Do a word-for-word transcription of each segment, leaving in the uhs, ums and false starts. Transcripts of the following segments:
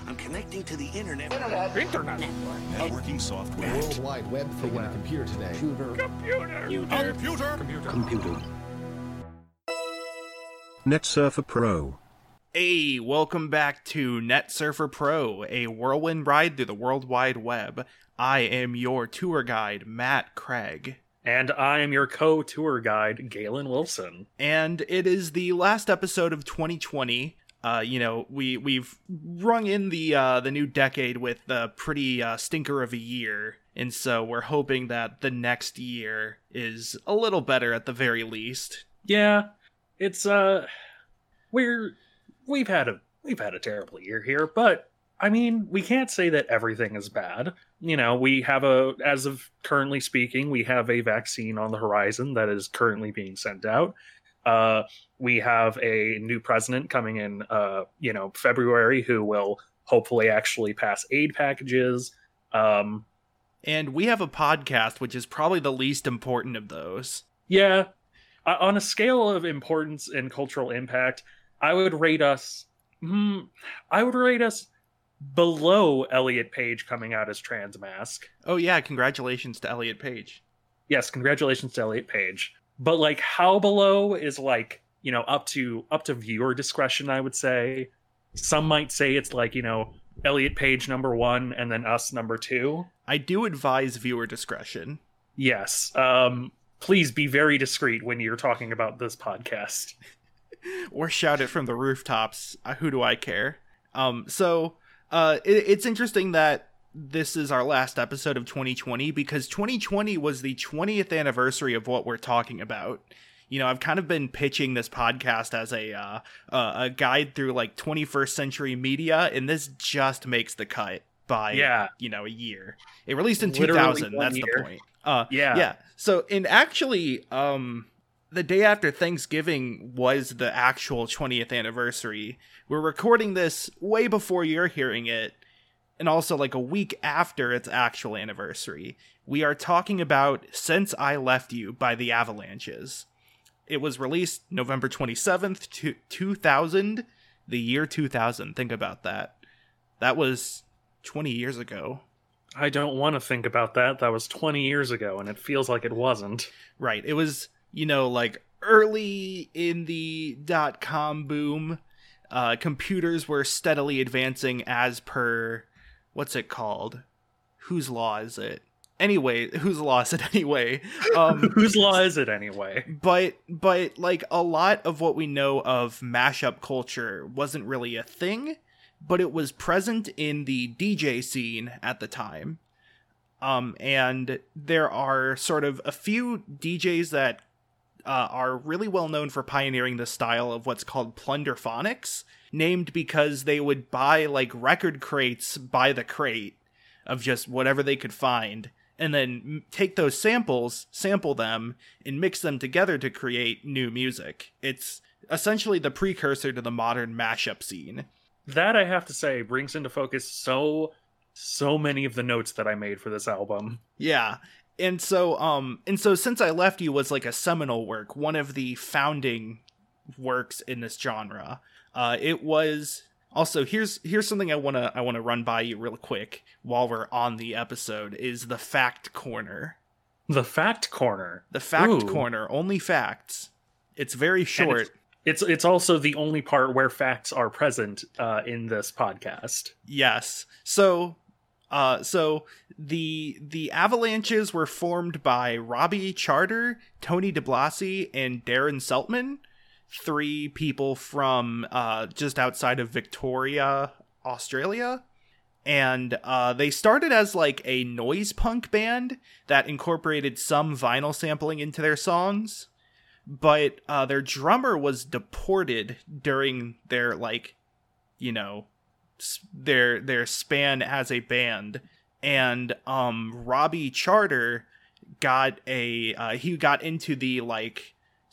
I'm connecting to the internet. Internet. Internet. Network. Networking software. The World Wide Web for when a computer today. Computer. Computer. Computer. Computer. Computer. Computer. NetSurfer Pro. Hey, welcome back to NetSurfer Pro, a whirlwind ride through the World Wide Web. I am your tour guide, Matt Craig. And I am your co-tour guide, Galen Wilson. And it is the last episode of twenty twenty. Uh, you know, we, we've rung in the uh, the new decade with a pretty uh, stinker of a year. And so we're hoping that the next year is a little better at the very least. Yeah, it's, uh, we're, we've had a, we've had a terrible year here, but, I mean, we can't say that everything is bad. You know, we have a, as of currently speaking, we have a vaccine on the horizon that is currently being sent out. Uh, we have a new president coming in, uh, you know, February, who will hopefully actually pass aid packages. Um, and we have a podcast, which is probably the least important of those. Yeah. Uh, on a scale of importance and cultural impact, I would rate us, hmm, I would rate us below Elliot Page coming out as Trans Mask. Oh yeah, congratulations to Elliot Page. Yes, congratulations to Elliot Page. But like how below is like, you know, up to up to viewer discretion, I would say. Some might say it's like, you know, Elliot Page number one and then us number two. I do advise viewer discretion. Yes. Um, please be very discreet when you're talking about this podcast. Or shout it from the rooftops. Uh, who do I care? Um, so uh, it, it's interesting that this is our last episode of twenty twenty because twenty twenty was the twentieth anniversary of what we're talking about. You know, I've kind of been pitching this podcast as a uh, uh, a guide through like twenty-first century media, and this just makes the cut by yeah. you know a year. It released in Literally two thousand. That's year. the point. Uh, yeah, yeah. So, and actually, um, the day after Thanksgiving was the actual twentieth anniversary. We're recording this way before you're hearing it. And also like a week after its actual anniversary. We are talking about Since I Left You by the Avalanches. It was released November twenty-seventh, two thousand, the year two thousand. Think about that. That was twenty years ago. I don't want to think about that. That was twenty years ago, and it feels like it wasn't. Right. It was, you know, like early in the dot-com boom. Uh, computers were steadily advancing as per... What's it called? Whose law is it? Anyway, whose law is it anyway? Um, whose law is it anyway? But, but like a lot of what we know of mashup culture wasn't really a thing, but it was present in the D J scene at the time. Um, and there are sort of a few D Js that uh, are really well known for pioneering the style of what's called plunderphonics, named because they would buy like record crates by the crate of just whatever they could find and then take those samples, sample them, and mix them together to create new music. It's essentially the precursor to the modern mashup scene. That, I have to say, brings into focus so so many of the notes that I made for this album. Yeah. And so um and so Since I Left You was like a seminal work, one of the founding works in this genre. Uh, it was also here's here's something I wanna I wanna run by you real quick while we're on the episode is the fact corner. The fact corner. The fact Ooh. corner, only facts. It's very short. It's, it's it's also the only part where facts are present uh, in this podcast. Yes. So uh so the the Avalanches were formed by Robbie Charter, Tony DeBlasi, and Darren Seltman. Three people from uh, just outside of Victoria, Australia. And uh, they started as like a noise punk band that incorporated some vinyl sampling into their songs. But uh, their drummer was deported during their like, you know, their their span as a band. And um, Robbie Charter got a, uh, he got into the like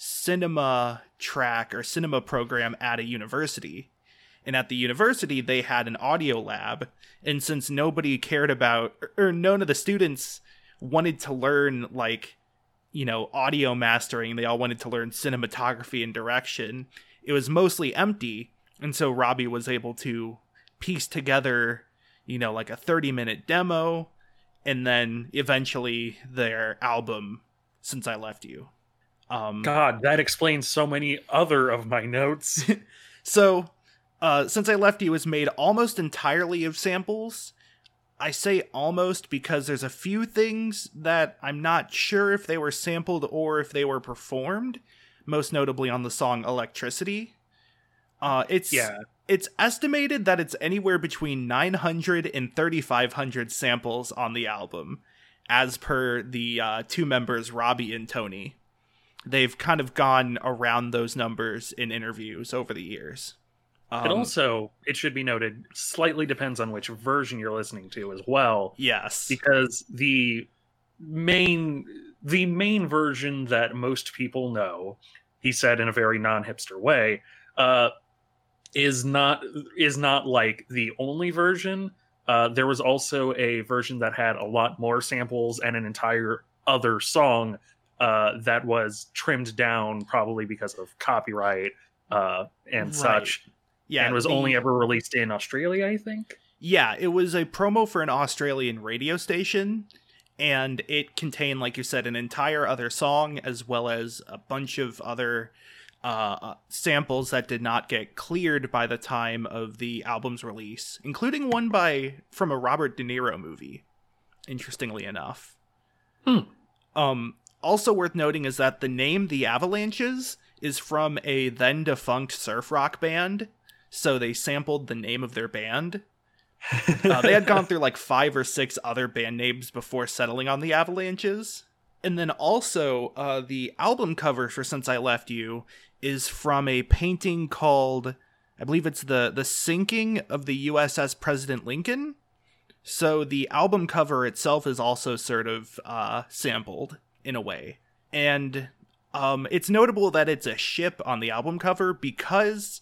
cinema track or cinema program at a university. And at the university, they had an audio lab. And since nobody cared about, or none of the students wanted to learn, like, you know, audio mastering, they all wanted to learn cinematography and direction, it was mostly empty. And so Robbie was able to pieced together, you know, like a thirty minute demo, and then eventually their album, Since I Left You. Um, God, that explains so many other of my notes. so, uh, Since I Left You is made almost entirely of samples. I say almost because there's a few things that I'm not sure if they were sampled or if they were performed, most notably on the song Electricity. Uh, it's yeah. It's estimated that it's anywhere between nine hundred and thirty-five hundred samples on the album, as per the uh, two members, Robbie and Tony. They've kind of gone around those numbers in interviews over the years. Um, it also, it should be noted, slightly depends on which version you're listening to as well. Yes. Because the main the main version that most people know, he said in a very non-hipster way, uh, is not is not like the only version. Uh, there was also a version that had a lot more samples and an entire other song uh, that was trimmed down, probably because of copyright uh, and Right. such. Yeah, and was the- only ever released in Australia, I think. Yeah, it was a promo for an Australian radio station, and it contained, like you said, an entire other song, as well as a bunch of other uh, samples that did not get cleared by the time of the album's release, including one by from a Robert De Niro movie, interestingly enough. Hmm. Um, also worth noting is that the name The Avalanches is from a then-defunct surf rock band, so they sampled the name of their band. Uh, they had gone through like five or six other band names before settling on the Avalanches. And then also, uh, the album cover for Since I Left You is from a painting called, I believe it's the, the Sinking of the U S S President Lincoln. So the album cover itself is also sort of uh, sampled in a way. And um, it's notable that it's a ship on the album cover because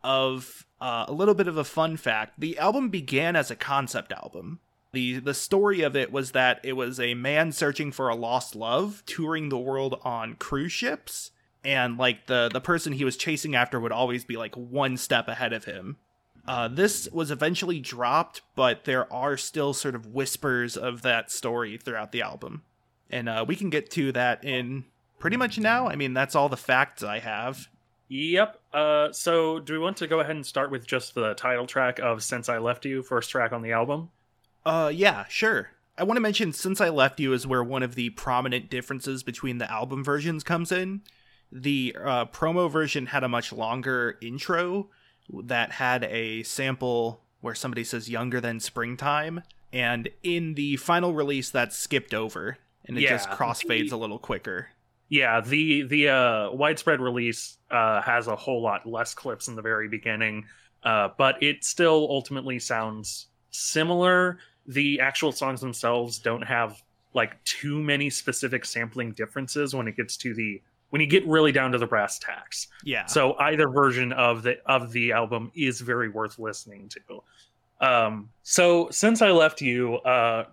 of uh, a little bit of a fun fact. The album began as a concept album. The the story of it was that it was a man searching for a lost love, touring the world on cruise ships, and like the, the person he was chasing after would always be like one step ahead of him. Uh, this was eventually dropped, but there are still sort of whispers of that story throughout the album. And uh, we can get to that in pretty much now. I mean, that's all the facts I have. Yep. Uh, so do we want to go ahead and start with just the title track of Since I Left You, first track on the album? Uh, yeah, sure. I want to mention Since I Left You is where one of the prominent differences between the album versions comes in. The uh, promo version had a much longer intro that had a sample where somebody says younger than springtime. And in the final release, that's skipped over. And it Yeah, just crossfades the- a little quicker. Yeah, the the uh, widespread release uh, has a whole lot less clips in the very beginning, uh, but it still ultimately sounds similar. The actual songs themselves don't have like too many specific sampling differences when it gets to the when you get really down to the brass tacks. Yeah. So either version of the of the album is very worth listening to. Um, so Since I Left You, uh,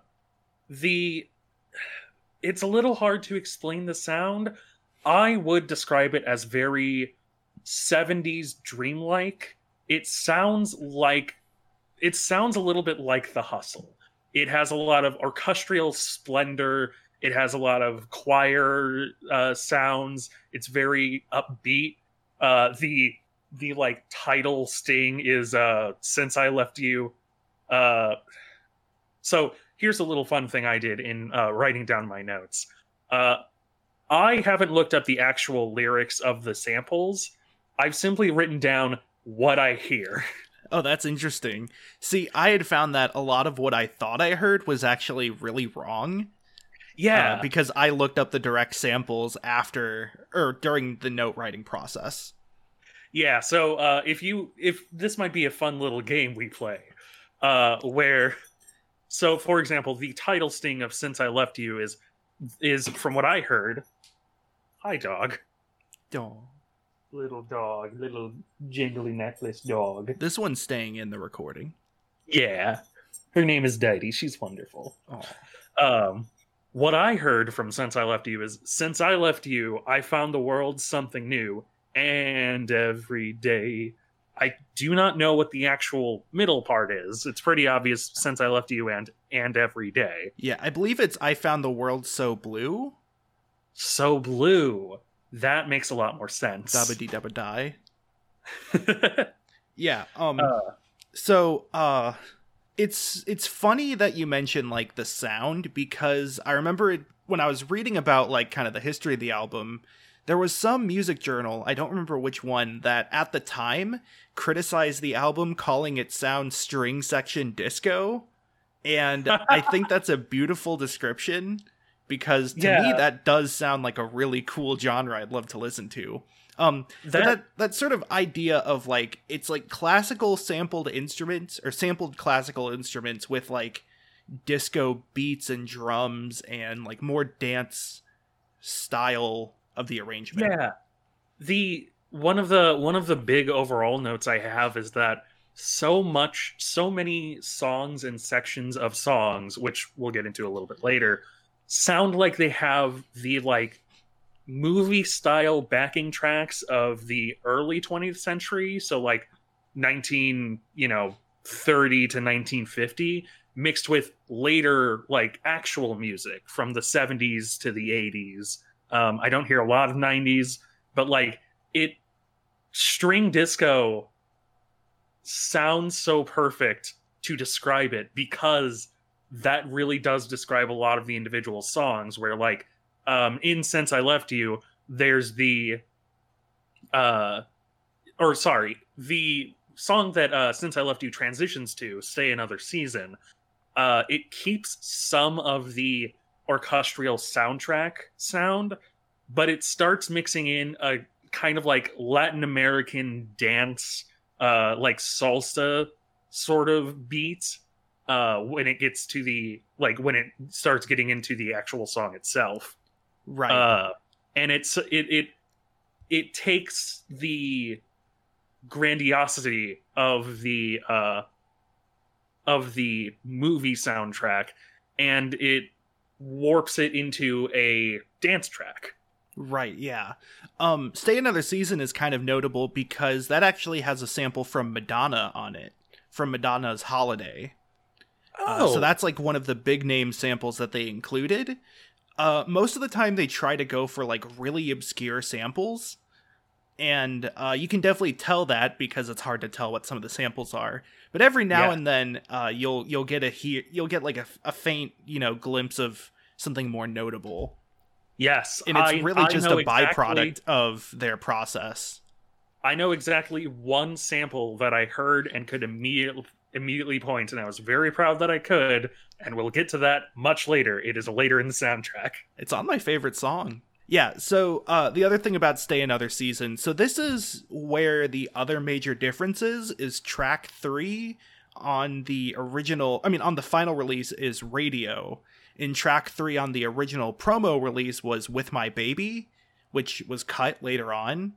the it's a little hard to explain the sound. I would describe it as very seventies dreamlike. It sounds like it sounds a little bit like The Hustle. It has a lot of orchestral splendor. It has a lot of choir uh, sounds. It's very upbeat. Uh, the the like title sting is uh, Since I Left You. Uh, so here's a little fun thing I did in uh, writing down my notes. Uh, I haven't looked up the actual lyrics of the samples. I've simply written down what I hear. Oh, that's interesting. See, I had found that a lot of what I thought I heard was actually really wrong. Yeah. Uh, because I looked up the direct samples after, or during the note writing process. Yeah, so uh, if you, if this might be a fun little game we play, uh, where, so for example, the title sting of Since I Left You is, is from what I heard, hi dog. Dog. Little dog, little jingly necklace dog. This one's staying in the recording. Yeah. Her name is Deity. She's wonderful. Oh. Um, what I heard from Since I Left You is, since I left you, I found the world something new. And every day I do not know what the actual middle part is. It's pretty obvious Since I Left You and and Every Day. Yeah, I believe it's I Found the World So Blue. So Blue. That makes a lot more sense. Dabba dee dabba die. Yeah. Um. Uh, so, uh, it's it's funny that you mention like the sound, because I remember it when I was reading about like kind of the history of the album. There was some music journal, I don't remember which one, that at the time criticized the album, calling it sound string section disco. And I think that's a beautiful description, because to Yeah. me that does sound like a really cool genre I'd love to listen to. Um, that, That- that that sort of idea of like, it's like classical sampled instruments or sampled classical instruments with like disco beats and drums and like more dance style of the arrangement. Yeah. The one of the one of the big overall notes I have is that so much so many songs and sections of songs, which we'll get into a little bit later, sound like they have the like movie style backing tracks of the early twentieth century, so like nineteen, you know, thirty to nineteen fifty, mixed with later like actual music from the seventies to the eighties. Um, I don't hear a lot of nineties, but like it, string disco sounds so perfect to describe it, because that really does describe a lot of the individual songs, where like um, in Since I Left You, there's the, uh, or sorry, the song that uh, Since I Left You transitions to, Stay Another Season, uh, it keeps some of the orchestral soundtrack sound, but it starts mixing in a kind of like Latin American dance, uh, like salsa sort of beat, uh, when it gets to the, like when it starts getting into the actual song itself. Right. Uh, and it's, it, it, it takes the grandiosity of the, uh, of the movie soundtrack, and it warps it into a dance track. Right, yeah. Um, Stay Another Season is kind of notable because that actually has a sample from Madonna on it, from Madonna's Holiday. Uh, so that's like one of the big name samples that they included. Uh, most of the time they try to go for like really obscure samples, and uh, you can definitely tell that because it's hard to tell what some of the samples are. But every now Yeah. and then, uh, you'll you'll get a he- you'll get like a, a faint, you know, glimpse of something more notable. Yes, And it's I- really I just know a byproduct exactly- of their process. I know exactly one sample that I heard and could immediately immediately point, and I was very proud that I could, and we'll get to that much later. It is later in the soundtrack. It's on my favorite song. Yeah, so uh, the other thing about Stay Another Season, so this is where the other major difference is, is track three on the original, I mean, on the final release is Radio. In track three on the original promo release was With My Baby, which was cut later on.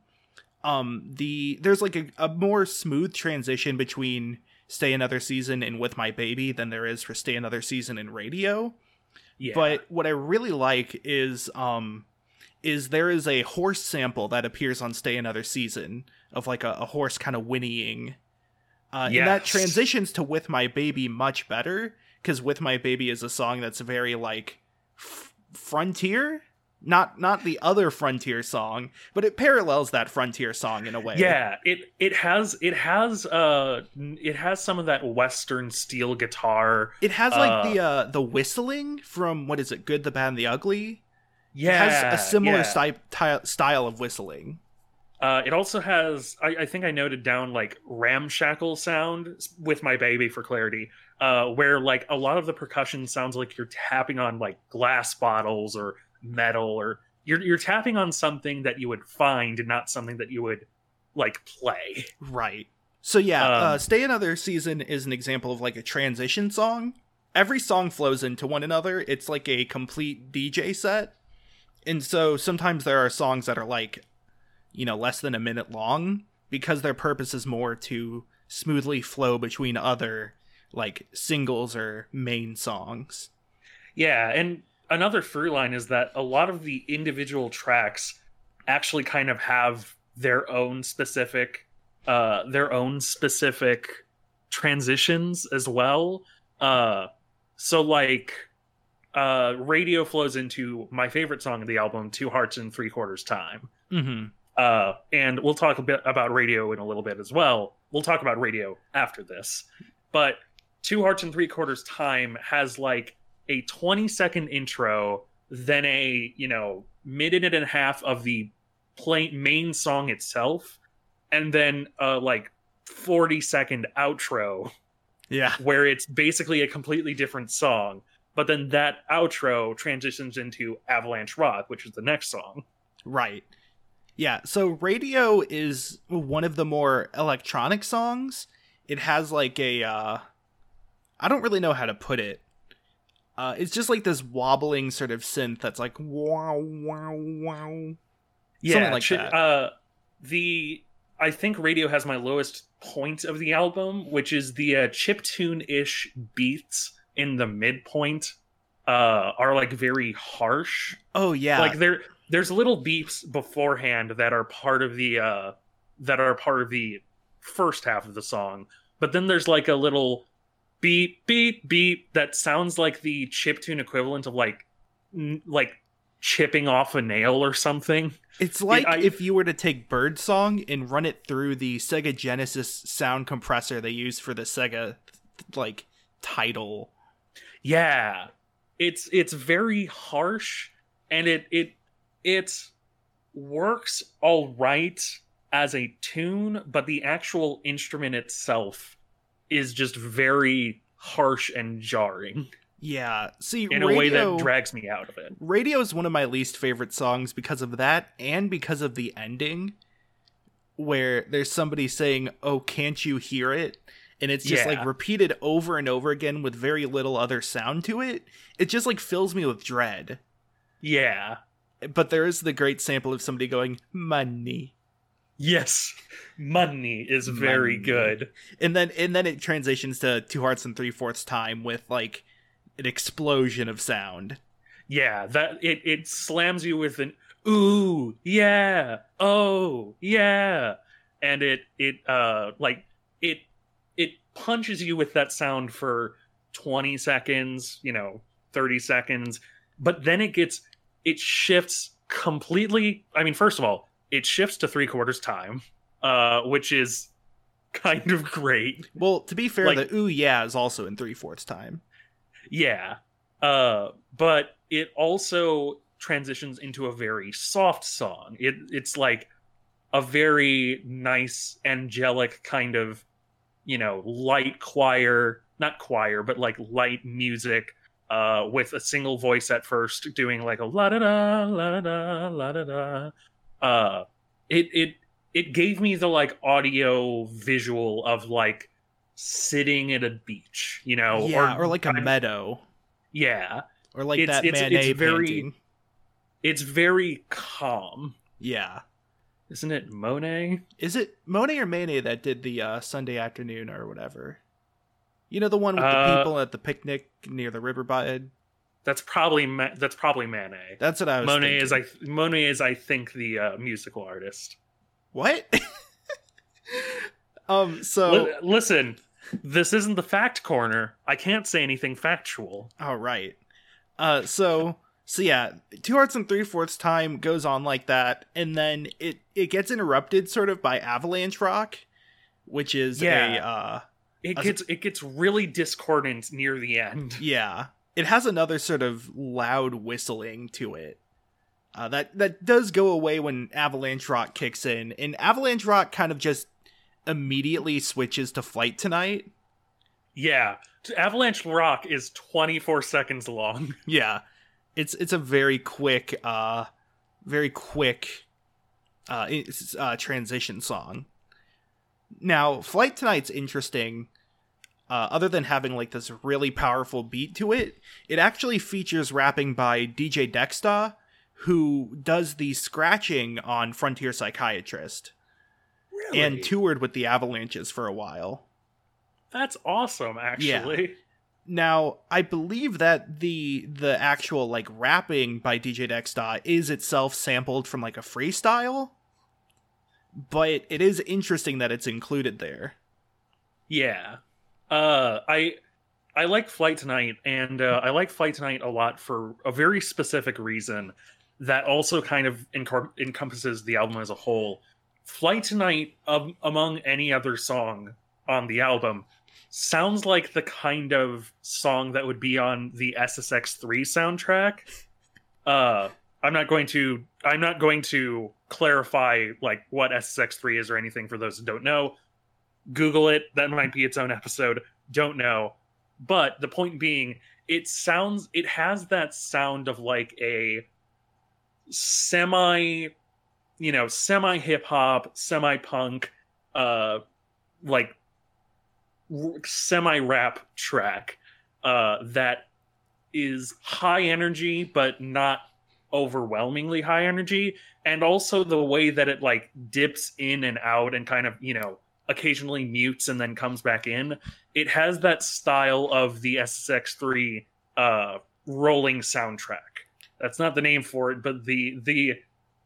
Um, the there's like a, a more smooth transition between Stay Another Season and With My Baby than there is for Stay Another Season and Radio. Yeah, But what I really like is um is there is a horse sample that appears on Stay Another Season of like a, a horse kind of whinnying. Uh, And that Yes. transitions to With My Baby much better, because With My Baby is a song that's very like f- frontier. Not not the other Frontier song, but it parallels that Frontier song in a way. yeah. It it has it has uh it has some of that Western steel guitar. It has like Uh, the uh, the whistling from, what is it, Good, the Bad, and the Ugly? Yeah, It has a similar yeah. sty- ty- style of whistling. Uh, it also has, I, I think I noted down like ramshackle sound With My Baby for clarity, uh, where like a lot of the percussion sounds like you're tapping on like glass bottles or metal, or you're you're tapping on something that you would find and not something that you would like play. Right. So yeah, Um, uh, Stay Another Season is an example of like a transition song. Every song flows into one another. It's like a complete D J set. And so sometimes there are songs that are like, you know, less than a minute long, because their purpose is more to smoothly flow between other like singles or main songs. Yeah, and another through line is that a lot of the individual tracks actually kind of have their own specific uh, their own specific transitions as well. Uh, so like, uh, Radio flows into my favorite song of the album, Two Hearts and Three Quarters Time. Mm-hmm. Uh, and we'll talk a bit about Radio in a little bit as well. We'll talk about Radio after this. But Two Hearts and Three Quarters Time has like a twenty second intro, then a, you know, minute and a half of the plain main song itself, and then uh like forty second outro Yeah. where it's basically a completely different song, but then that outro transitions into Avalanche Rock, which is the next song. Right. Yeah, so Radio is one of the more electronic songs. It has like a uh I don't really know how to put it. Uh it's just like this wobbling sort of synth that's like wow wow wow. Yeah, Something like chi- that. uh the I think Radio has my lowest point of the album, which is the uh, chiptune-ish beats in the midpoint uh, are like very harsh. Oh yeah. Like there, there's little beeps beforehand that are part of the uh, that are part of the first half of the song, but then there's like a little beep beep beep that sounds like the chiptune equivalent of like n- like chipping off a nail or something. It's like It- I- if you were to take Birdsong and run it through the Sega Genesis sound compressor they use for the Sega like title. Yeah, it's it's very harsh, and it it it works all right as a tune, but the actual instrument itself is just very harsh and jarring Yeah. See, in Radio, a way that drags me out of it. Radio is one of my least favorite songs because of that and because of the ending where there's somebody saying, "Oh, can't you hear it?" And it's just Yeah. like repeated over and over again with very little other sound to it. It just like fills me with dread. Yeah. But there is the great sample of somebody going, "Money." Yes. Money is very Money. good. And then and then it transitions to Two Hearts and Three Fourths Time with like an explosion of sound. Yeah, that it it slams you with an ooh, yeah, oh, yeah. And it it uh like it it punches you with that sound for twenty seconds, you know, thirty seconds, but then it gets it shifts completely. I mean, first of all, it shifts to three quarters time, uh, which is kind of great. Well, to be fair, Like- the ooh yeah is also in Three Fourths Time. Yeah. Uh, but it also transitions into a very soft song. It it's like a very nice, angelic kind of, you know, light choir, not choir, but like light music, uh, with a single voice at first doing like a la da da la da da la da da. Uh, it it it gave me the like audio visual of like sitting at a beach, you know, Yeah, or, like a I'm- meadow. yeah. Or like It's- that it's- Manet it's very- painting. It's very calm. Yeah. Isn't it Monet? Is it Monet or Manet that did the uh, Sunday afternoon or whatever? You know, the one with the Uh, people at the picnic near the riverbed? That's probably Ma- that's probably Manet. That's what I was Monet thinking. is I Monet is I think the uh, musical artist. What? um, so... Li- listen, this isn't the fact corner. I can't say anything factual. All right. Uh, so... So yeah, Two Hearts and Three Fourths Time goes on like that, and then it, it gets interrupted sort of by Avalanche Rock, which is Yeah. a... Uh, It As- gets it gets really discordant near the end. Yeah, it has another sort of loud whistling to it. Uh, that that does go away when Avalanche Rock kicks in, and Avalanche Rock kind of just immediately switches to Flight Tonight. Yeah, Avalanche Rock is twenty-four seconds long. Yeah, it's it's a very quick, uh, very quick, uh, it's, uh, transition song. Now, Flight Tonight's interesting. Uh, other than having like this really powerful beat to it, it actually features rapping by D J Dexta, who does the scratching on Frontier Psychiatrist Really? and toured with the Avalanches for a while. That's awesome, actually. Now, I believe that the the actual like rapping by D J Dexta is itself sampled from like a freestyle. but it is interesting that it's included there. Yeah. Uh, I I like Flight Tonight, and uh, I like Flight Tonight a lot for a very specific reason that also kind of encor- encompasses the album as a whole. Flight Tonight, um, among any other song on the album, sounds like the kind of song that would be on the S S X three soundtrack. Uh, I'm not going to I'm not going to clarify like what S S X three is or anything for those who don't know. Google it. That might be its own episode. Don't know. But the point being, it sounds it has that sound of like a semi, you know, semi hip hop, semi punk, uh, like semi rap track uh, that is high energy, but not overwhelmingly high energy. And also the way that it like dips in and out and kind of, you know, occasionally mutes and then comes back in. It has that style of the S S X three uh, rolling soundtrack. That's not the name for it, but the the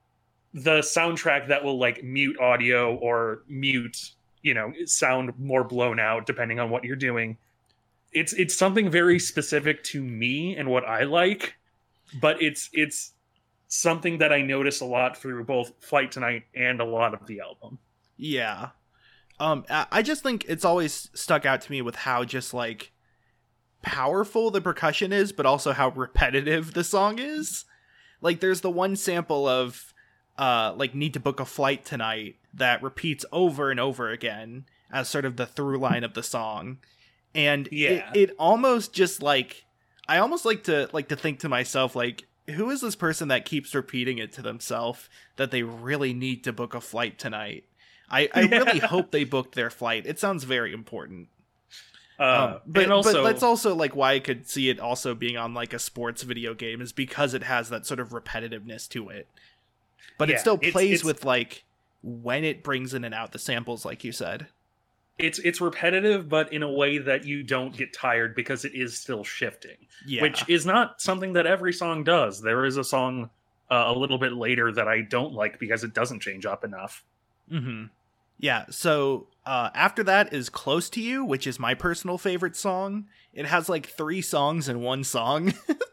the soundtrack that will like mute audio or mute, you know, sound more blown out depending on what you're doing. It's it's something very specific to me and what I like, but it's it's something that I notice a lot through both Flight Tonight and a lot of the album. Yeah. Um, I just think it's always stuck out to me with how just like powerful the percussion is, but also how repetitive the song is. Like there's the one sample of uh, like Need to Book a Flight Tonight that repeats over and over again as sort of the through line of the song. And yeah. it, it almost just like, I almost like to like to think to myself, like, who is this person that keeps repeating it to themselves that they really need to book a flight tonight? I, I yeah. really hope they booked their flight. It sounds very important. Uh, um, but, and also, but that's also like why I could see it also being on like a sports video game is because it has that sort of repetitiveness to it. But yeah, it still it's, plays it's, with like when it brings in and out the samples, like you said. It's it's repetitive, but in a way that you don't get tired because it is still shifting. Yeah. Which is not something that every song does. There is a song uh, a little bit later that I don't like because it doesn't change up enough. Mm-hmm. Yeah, so uh, after that is Close to You, which is my personal favorite song. It has like three songs in one song.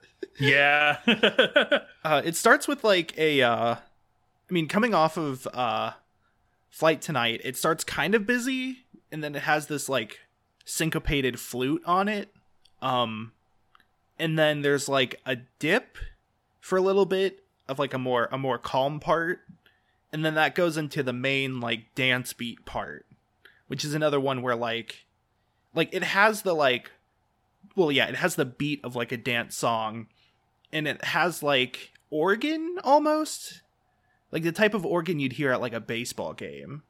yeah. uh, it starts with like a, uh, I mean, coming off of uh, Flight Tonight, it starts kind of busy, and then it has this like syncopated flute on it. Um, and then there's like a dip for a little bit of like a more a more calm part. And then that goes into the main, like, dance beat part, which is another one where, like, like, it has the, like, well, yeah, it has the beat of, like, a dance song, and it has, like, organ, almost? Like, the type of organ you'd hear at, like, a baseball game.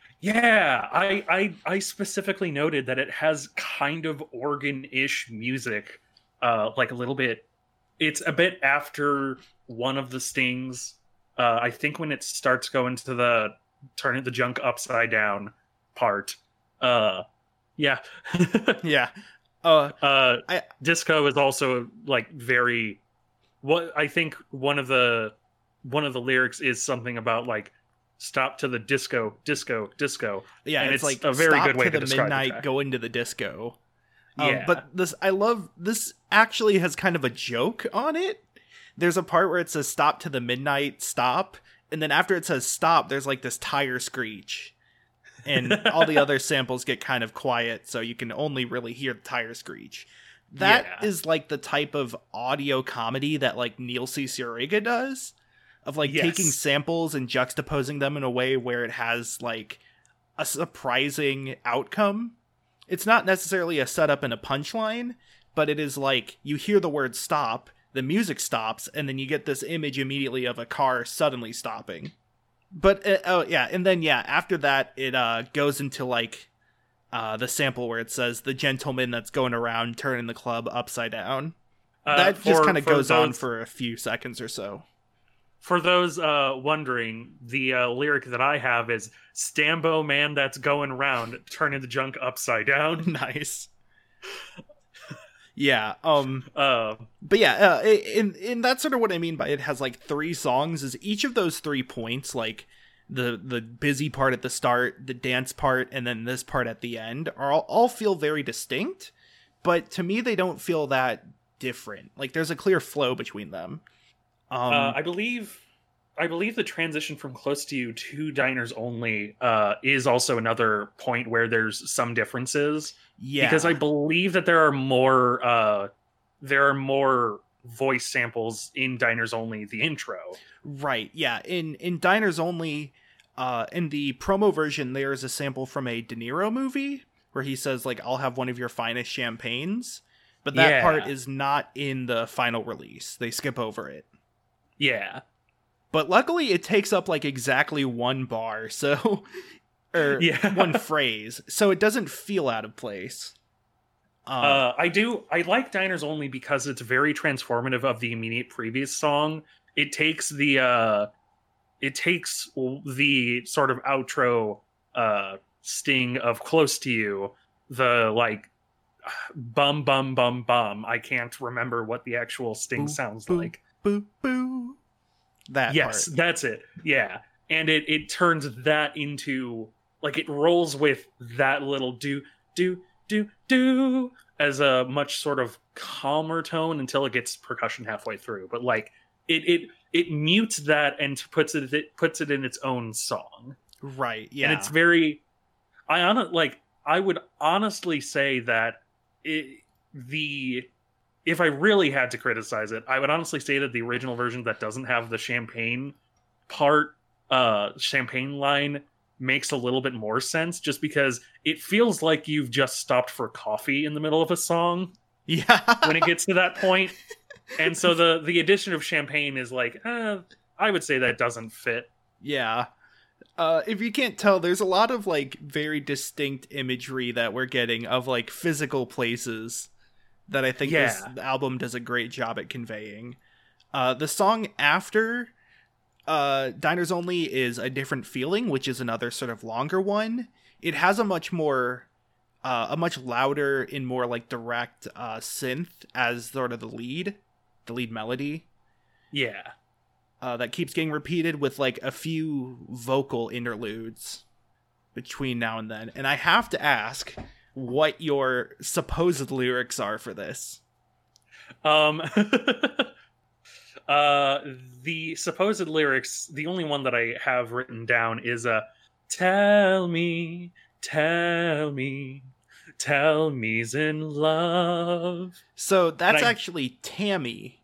Yeah, I, I, I specifically noted that it has kind of organ-ish music, uh, like, a little bit. It's a bit after one of the stings. Uh, I think when it starts going to the turning the junk upside down part, uh, yeah, yeah. Uh, uh, I, disco is also like very. What I think one of the one of the lyrics is something about like stop to the disco, disco, disco. Yeah, and it's, it's like a very stop good way to to the describe midnight, the track. go into the disco. Um, Yeah, but this, I love this. Actually, has kind of a joke on it. There's a part where it says stop to the midnight, stop. And then after it says stop, there's like this tire screech. And all the other samples get kind of quiet, so you can only really hear the tire screech. That Yeah. is like the type of audio comedy that like Neil C. Ciorega does. Of like Yes. taking samples and juxtaposing them in a way where it has like a surprising outcome. It's not necessarily a setup and a punchline, but it is like you hear the word stop, the music stops, and then you get this image immediately of a car suddenly stopping. But, uh, oh, yeah, and then, yeah, after that, it uh, goes into, like, uh, the sample where it says, the gentleman that's going around turning the club upside down. Uh, that just for- kind of for goes on those- for a few seconds or so. For those uh, wondering, the uh, lyric that I have is Stambo man that's going around turning the junk upside down. Nice. Yeah, um... Uh, But yeah, uh, in in that's sort of what I mean by it has like three songs. Is each of those three points like the the busy part at the start, the dance part, and then this part at the end are all, all feel very distinct, but to me they don't feel that different. Like there's a clear flow between them. Um, uh, I believe I believe the transition from Close to You to Diners Only uh, is also another point where there's some differences. yeah, Because I believe that there are more uh, there are more voice samples in Diners Only, the intro. right, yeah. In in Diners Only, uh, in the promo version, there is a sample from a De Niro movie where he says like, "I'll have one of your finest champagnes," but that Yeah. part is not in the final release. They skip over it. Yeah. But luckily, it takes up like exactly one bar, so or Yeah. one phrase, so it doesn't feel out of place. Uh, Uh, I do. I like Diners Only because it's very transformative of the immediate previous song. It takes the uh, it takes the sort of outro uh, sting of Close to You, the like bum bum bum bum. I can't remember what the actual sting Boo, sounds boo, like. boo boo. That Yes, part. that's it. Yeah, and it it turns that into like it rolls with that little do do do do as a much sort of calmer tone until it gets percussion halfway through. But like it it it mutes that and puts it it puts it in its own song. Right. Yeah. And it's very I on like I would honestly say that it, the if I really had to criticize it, I would honestly say that the original version that doesn't have the champagne part, uh, champagne line makes a little bit more sense just because it feels like you've just stopped for coffee in the middle of a song yeah. when it gets to that point. And so the, the addition of champagne is like, eh, I would say that doesn't fit. yeah. Uh, if you can't tell, there's a lot of like very distinct imagery that we're getting of like physical places that I think this Yeah. album does a great job at conveying. Uh, the song after uh, Diners Only is A Different Feeling, which is another sort of longer one. It has a much more, uh, a much louder and more like direct uh, synth as sort of the lead, the lead melody. Yeah. Uh, that keeps getting repeated with like a few vocal interludes between now and then. And I have to ask what your supposed lyrics are for this. Um, uh, the supposed lyrics, the only one that I have written down is uh, tell me, tell me, tell me's in love. So that's And I- actually Tammy.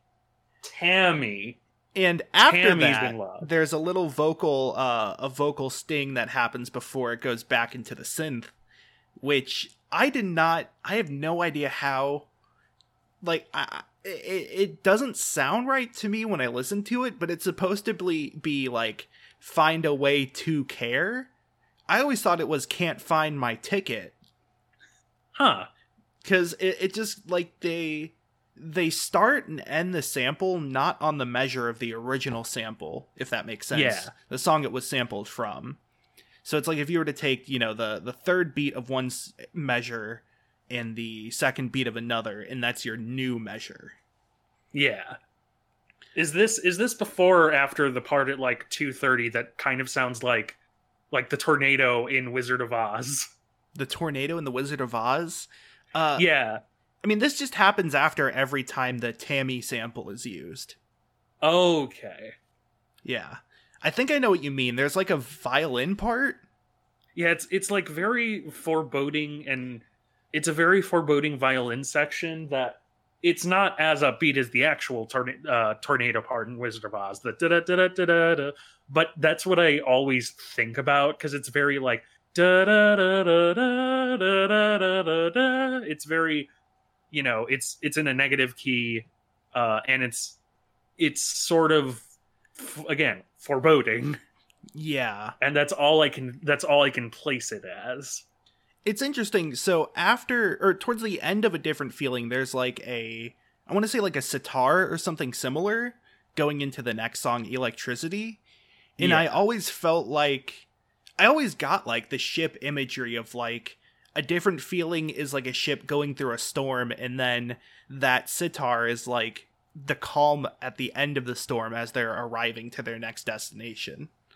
Tammy. And after Tammy's that, in love. there's a little vocal, uh, a vocal sting that happens before it goes back into the synth, which I did not. I have no idea how. Like, I, it, it doesn't sound right to me when I listen to it, but it's supposed to be be like find a way to care. I always thought it was can't find my ticket, Huh. because it, it just like they. They start and end the sample not on the measure of the original sample, if that makes sense. Yeah. The song it was sampled from. So it's like if you were to take, you know, the, the third beat of one s- measure and the second beat of another, and that's your new measure. Yeah. Is this is this before or after the part at like two thirty that kind of sounds like like the tornado in Wizard of Oz? The tornado in the Wizard of Oz? Uh, Yeah. I mean, this just happens after every time the Tammy sample is used. Okay. Yeah. I think I know what you mean. There's like a violin part. Yeah, it's it's like very foreboding, and it's a very foreboding violin section that it's not as upbeat as the actual torna- uh, tornado part in Wizard of Oz. The da da da da da da. But that's what I always think about because it's very like da da da da da da da da da. It's very, you know, it's it's in a negative key, uh, and it's it's sort of f- again foreboding, Yeah. and that's all I can that's all I can place it as. It's interesting. So after or towards the end of A Different Feeling, there's like a I want to say like a sitar or something similar going into the next song, Electricity. And I Yeah. always felt like I always got like the ship imagery of like A Different Feeling is like a ship going through a storm, and then that sitar is like the calm at the end of the storm as they're arriving to their next destination.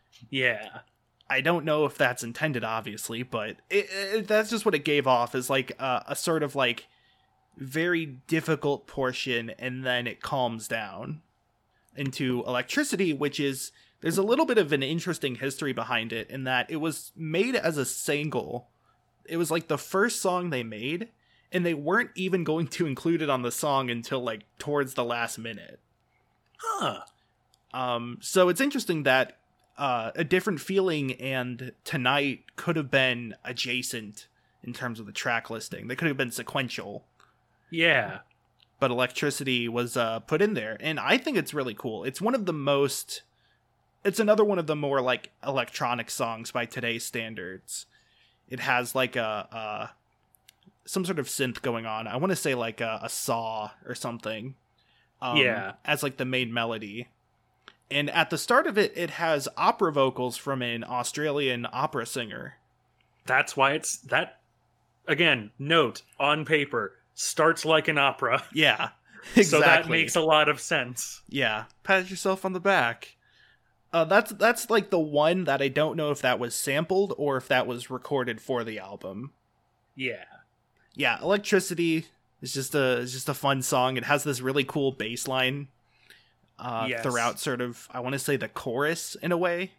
Yeah. I don't know if that's intended, obviously, but it, it, that's just what it gave off, is like a, a sort of like very difficult portion, and then it calms down into Electricity, which is, there's a little bit of an interesting history behind it in that it was made as a single. It was like the first song they made, and they weren't even going to include it on the song until like towards the last minute. Huh. Um, so it's interesting that uh, A Different Feeling and Tonight could have been adjacent in terms of the track listing. They could have been sequential. Yeah. But Electricity was uh, put in there, and I think it's really cool. It's one of the most... It's another one of the more, like, electronic songs by today's standards. It has, like, a... a some sort of synth going on. I want to say, like, a, a saw or something. Um, Yeah. As, like, the main melody. And at the start of it, it has opera vocals from an Australian opera singer. That's why it's... That, again, note, on paper, starts like an opera. Yeah, exactly. So that makes a lot of sense. Yeah, pat yourself on the back. Uh, that's that's like the one that I don't know if that was sampled or if that was recorded for the album. Yeah. Yeah, Electricity is just a is just a fun song. It has this really cool bass line uh, Yes. throughout, sort of, I want to say, the chorus in a way.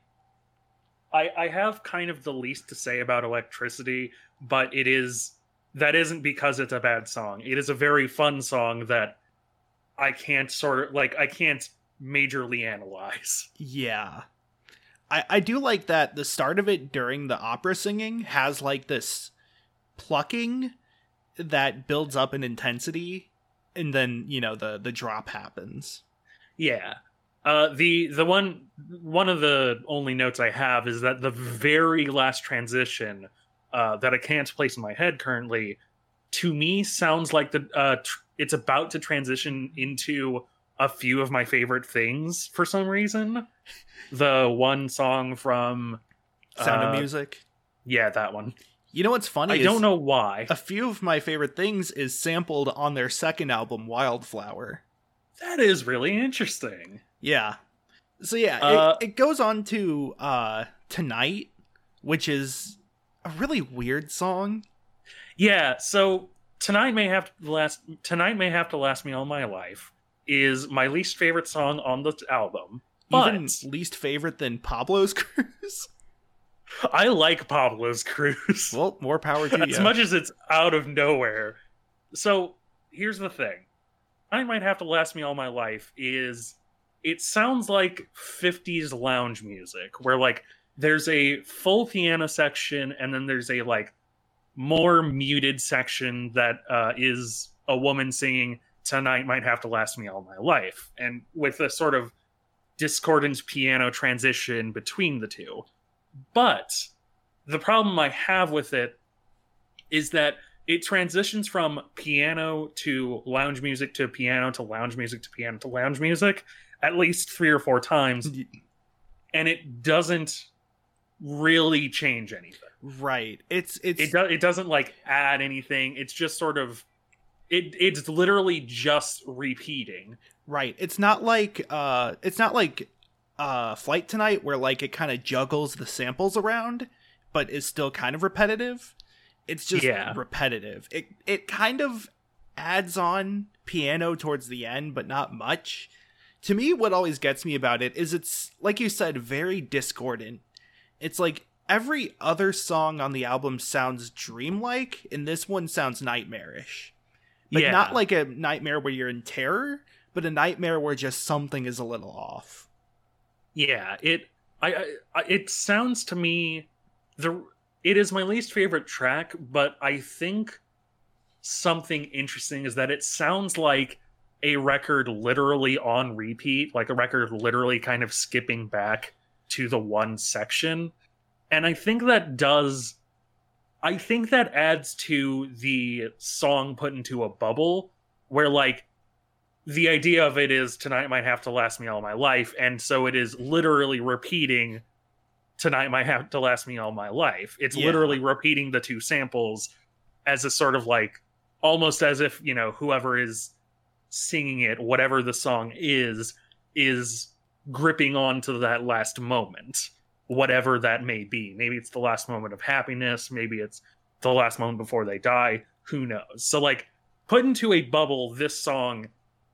I, I have kind of the least to say about Electricity, but it is... That isn't because it's a bad song. It is a very fun song that I can't sort of... Like, I can't majorly analyze. Yeah. I, I do like that the start of it during the opera singing has like this plucking that builds up in intensity, and then, you know, the, the drop happens. Yeah. Uh, the the one one of the only notes I have is that the very last transition uh, that I can't place in my head currently, to me sounds like the uh, tr- it's about to transition into a few of my favorite things for some reason. The one song from Sound uh, of Music. Yeah, that one. You know what's funny? I is don't know why. A few of my favorite things is sampled on their second album, Wildflower. That is really interesting. Yeah. So yeah, Uh, it, it goes on to uh, Tonight, which is a really weird song. Yeah, so tonight may have to last. Tonight may have to last me all my life. Is my least favorite song on the album. But Even least favorite than Pablo's Cruise. I like Pablo's Cruise. Well, more power to you. As much as it's out of nowhere. So here's the thing. I might have to last me all my life is it sounds like fifties lounge music where like there's a full piano section and then there's a like more muted section that uh, is a woman singing Tonight Might Have to Last Me All My Life, and with a sort of discordant piano transition between the two. But the problem I have with it is that it transitions from piano to lounge music to piano to lounge music to piano to lounge music at least three or four times, and it doesn't really change anything. Right. It's it's It do, it doesn't like add anything. It's just sort of it it's literally just repeating. right. It's not like uh it's not like uh Flight Tonight where like it kind of juggles the samples around but is still kind of repetitive. It's just Yeah. repetitive. It it kind of adds on piano towards the end, but not much. To me, what always gets me about it is it's, like you said, very discordant. It's like every other song on the album sounds dreamlike, and this one sounds nightmarish. Like, Yeah. not like a nightmare where you're in terror, but a nightmare where just something is a little off. Yeah, it I, I I- it sounds to me the it is my least favorite track, but I think something interesting is that it sounds like a record literally on repeat, like a record literally kind of skipping back to the one section. And I think that does I think that adds to the song put into a bubble where like the idea of it is Tonight Might Have to Last Me All My Life, and so it is literally repeating Tonight Might Have to Last Me All My Life. It's Yeah. literally repeating the two samples as a sort of like almost as if, you know, whoever is singing it, whatever the song is, is gripping on to that last moment. whatever that may be. Maybe it's the last moment of happiness. Maybe it's the last moment before they die. Who knows? So, like, put into a bubble, this song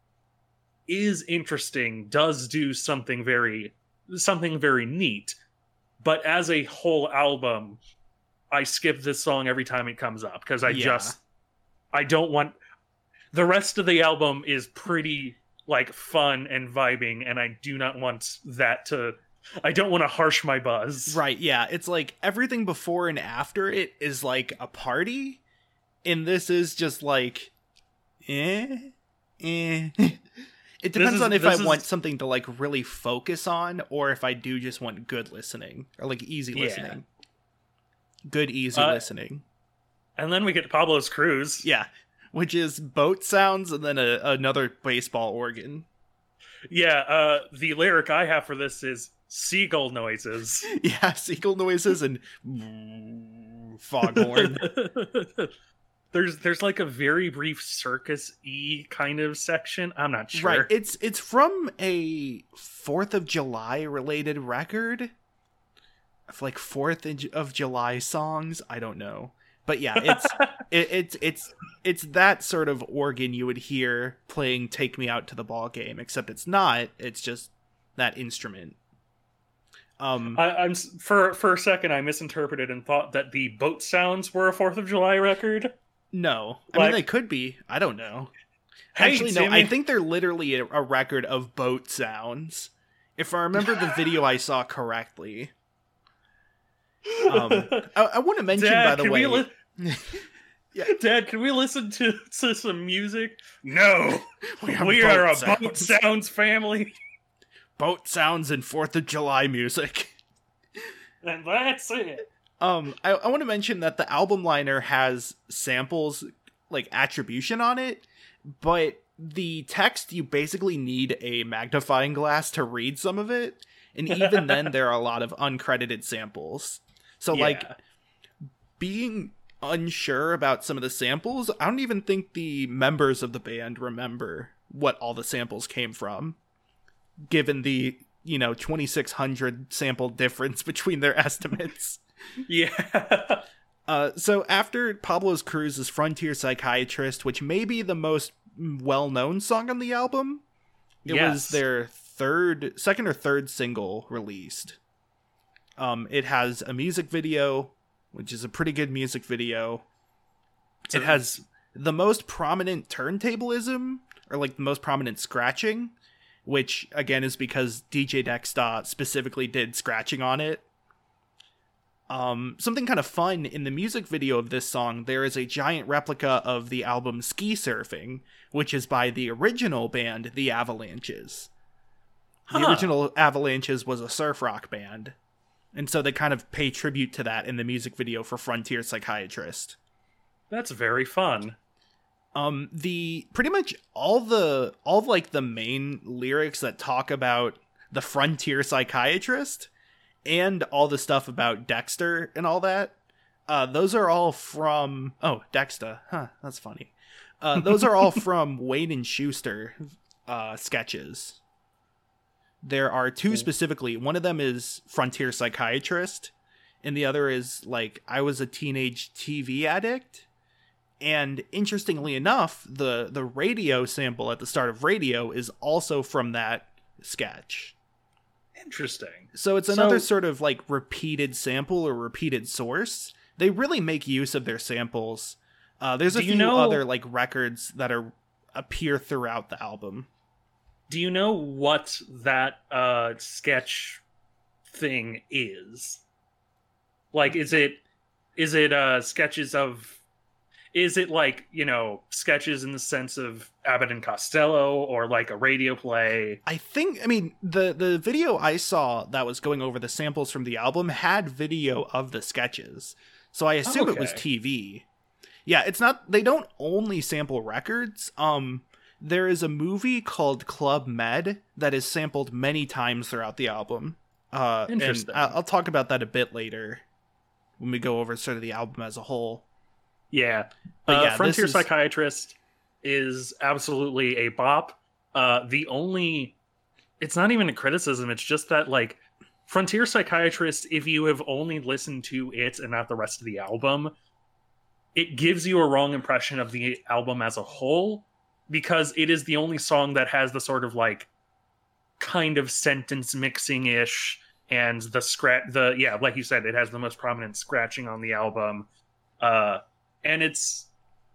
is interesting, does do something very, something very neat. But as a whole album, I skip this song every time it comes up because I Yeah. just, I don't want. The rest of the album is pretty like fun and vibing, and I do not want that to. I don't want to harsh my buzz. Right, yeah. It's like everything before and after it is like a party, and this is just like, eh, eh. It depends is- on if this I is- want something to like really focus on, or if I do just want good listening or like easy Yeah. listening. Good easy Uh, listening. And then we get Pablo's Cruise. Yeah, which is boat sounds and then a, another baseball organ. Yeah, uh, the lyric I have for this is seagull noises. Yeah, seagull noises and foghorn. there's there's like a very brief circus-y kind of section. I'm not sure. Right. It's it's from a Fourth of July related record. Of like Fourth of July songs. I don't know, but yeah, it's it, it's it's it's that sort of organ you would hear playing "Take Me Out to the Ball Game," except it's not. It's just that instrument. Um. I, I'm s- for for a second I misinterpreted and thought that the boat sounds were a Fourth of July record. No, I mean Like- they could be. I don't know. Hey, Actually, no. Timmy. I think they're literally a, a record of boat sounds. If I remember the video I saw correctly. Um, I, I want to mention, Dad, by the can way, we li- Yeah. Dad, can we listen to, to some music? No, we are, we are a boat boat sounds. sounds family, boat sounds and Fourth of July music. and that's it. Um, I, I want to mention that the album liner has samples like attribution on it, but the text you basically need a magnifying glass to read some of it, and even then there are a lot of uncredited samples. So like Yeah. being unsure about some of the samples, I don't even think the members of the band remember what all the samples came from, given the, you know, twenty-six hundred sample difference between their estimates. Yeah. Uh, so after Pablo's Cruise is Frontier Psychiatrist, which may be the most well-known song on the album. It Yes. was their third, second or third single released. Um, it has a music video, which is a pretty good music video. It has the most prominent turntablism, or like the most prominent scratching, which again is because D J Dexta specifically did scratching on it. Um, something kind of fun in the music video of this song, there is a giant replica of the album Ski Surfing, which is by the original band, The Avalanches. The Huh. original Avalanches was a surf rock band. And so they kind of pay tribute to that in the music video for Frontier Psychiatrist. That's very fun. Um, the pretty much all the all of, like the main lyrics that talk about the Frontier Psychiatrist and all the stuff about Dexter and all that, uh, those are all from oh Dexter, huh? That's funny. Uh, those are all from Wayne and Schuster uh, sketches. There are two specifically. One of them is Frontier Psychiatrist, and the other is like I was a teenage T V addict. And interestingly enough, the the radio sample at the start of Radio is also from that sketch. Interesting. So it's another So- sort of like repeated sample or repeated source. They really make use of their samples. Uh, there's a Do you few know- other like records that are appear throughout the album. Do you know what that uh sketch thing is? Like, is it is it uh sketches of is it like, you know, sketches in the sense of Abbott and Costello, or like a radio play? I think, I mean, the, the video I saw that was going over the samples from the album had video of the sketches. So I assume it was Okay. T V. Yeah, it's not, they don't only sample records. Um, there is a movie called Club Med that is sampled many times throughout the album. Uh, Interesting. And I- I'll talk about that a bit later when we go over sort of the album as a whole. Yeah. But uh, yeah, this Frontier is- Psychiatrist is absolutely a bop. Uh, the only, it's not even a criticism. It's just that, like, Frontier Psychiatrist, if you have only listened to it and not the rest of the album, it gives you a wrong impression of the album as a whole, because it is the only song that has the sort of like kind of sentence mixing ish and the scratch the yeah like you said, it has the most prominent scratching on the album, uh and it's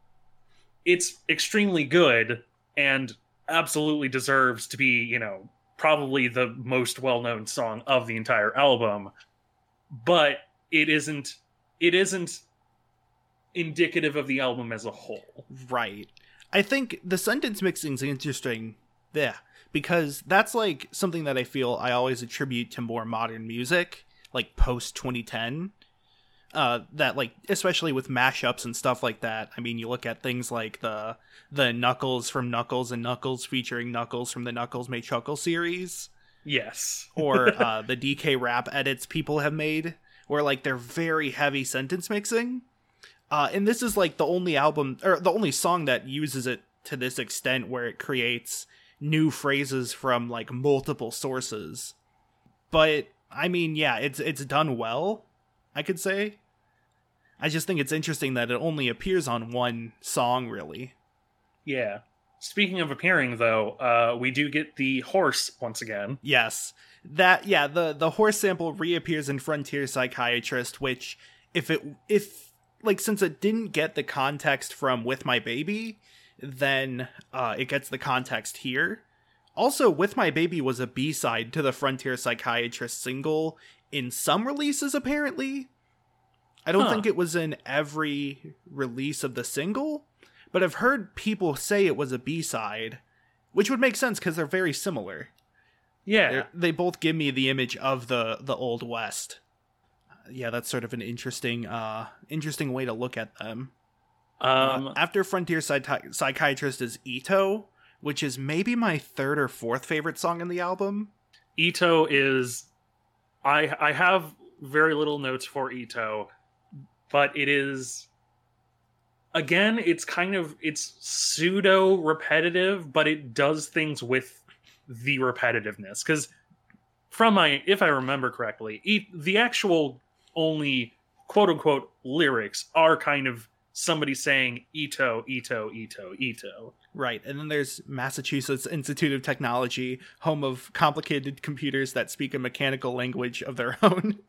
it's extremely good and absolutely deserves to be, you know, probably the most well-known song of the entire album, but it isn't it isn't indicative of the album as a whole. Right. I think the sentence mixing is interesting, yeah, because that's like something that I feel I always attribute to more modern music, like post twenty ten. Uh, that like, especially with mashups and stuff like that. I mean, you look at things like the the Knuckles from Knuckles and Knuckles featuring Knuckles from the Knuckles May Chuckle series. Yes. Or uh, the D K rap edits people have made, where like they're very heavy sentence mixing. Uh, and this is like the only album, or the only song that uses it to this extent, where it creates new phrases from like multiple sources. But I mean, yeah, it's it's done well, I could say. I just think it's interesting that it only appears on one song, really. Yeah. Speaking of appearing, though, uh, we do get the horse once again. Yes. That, yeah, the, the horse sample reappears in Frontier Psychiatrist, which, if it, if, like, since it didn't get the context from With My Baby, then uh, it gets the context here. Also, With My Baby was a B-side to the Frontier Psychiatrist single in some releases, apparently. I don't huh. think it was in every release of the single, but I've heard people say it was a B-side, which would make sense because they're very similar. Yeah. They're, they both give me the image of the, the Old West. Yeah, that's sort of an interesting uh, interesting way to look at them. Um, uh, after Frontier Psychi- Psychiatrist is Ito, which is maybe my third or fourth favorite song in the album. Ito is... I I have very little notes for Ito, but it is... Again, it's kind of... It's pseudo-repetitive, but it does things with the repetitiveness. Because from my... If I remember correctly, e- the actual only quote-unquote lyrics are kind of somebody saying Ito, Ito, Ito, Ito. Right, and then there's Massachusetts Institute of Technology, home of complicated computers that speak a mechanical language of their own.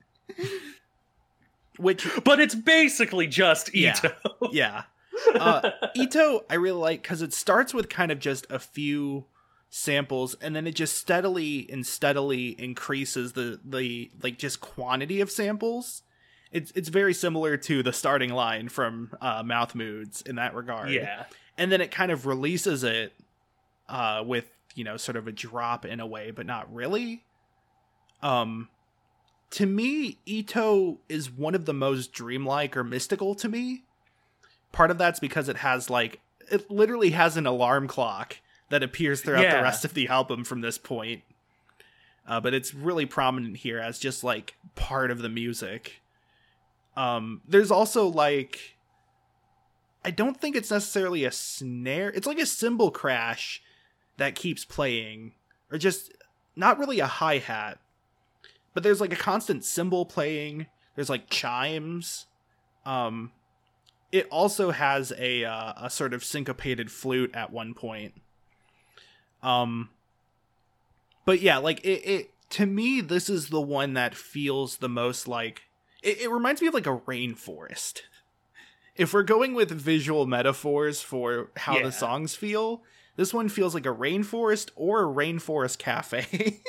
Which, but it's basically just Ito. Yeah. yeah. Uh, Ito, I really like because it starts with kind of just a few samples, and then it just steadily and steadily increases the, the like just quantity of samples. It's it's very similar to the starting line from uh, Mouth Moods in that regard. Yeah. And then it kind of releases it uh, with, you know, sort of a drop in a way, but not really. Um, to me, Ito is one of the most dreamlike or mystical to me. Part of that's because it has, like, it literally has an alarm clock that appears throughout yeah. the rest of the album from this point. Uh, but it's really prominent here as just, like, part of the music. Um, there's also, like... I don't think it's necessarily a snare. It's like a cymbal crash that keeps playing. Or just not really a hi-hat. But there's like a constant cymbal playing. There's like chimes. Um, it also has a uh, a sort of syncopated flute at one point. Um, but yeah, like it, it to me, this is the one that feels the most like... It, it reminds me of like a rainforest. If we're going with visual metaphors for how yeah. the songs feel, this one feels like a rainforest or a rainforest cafe.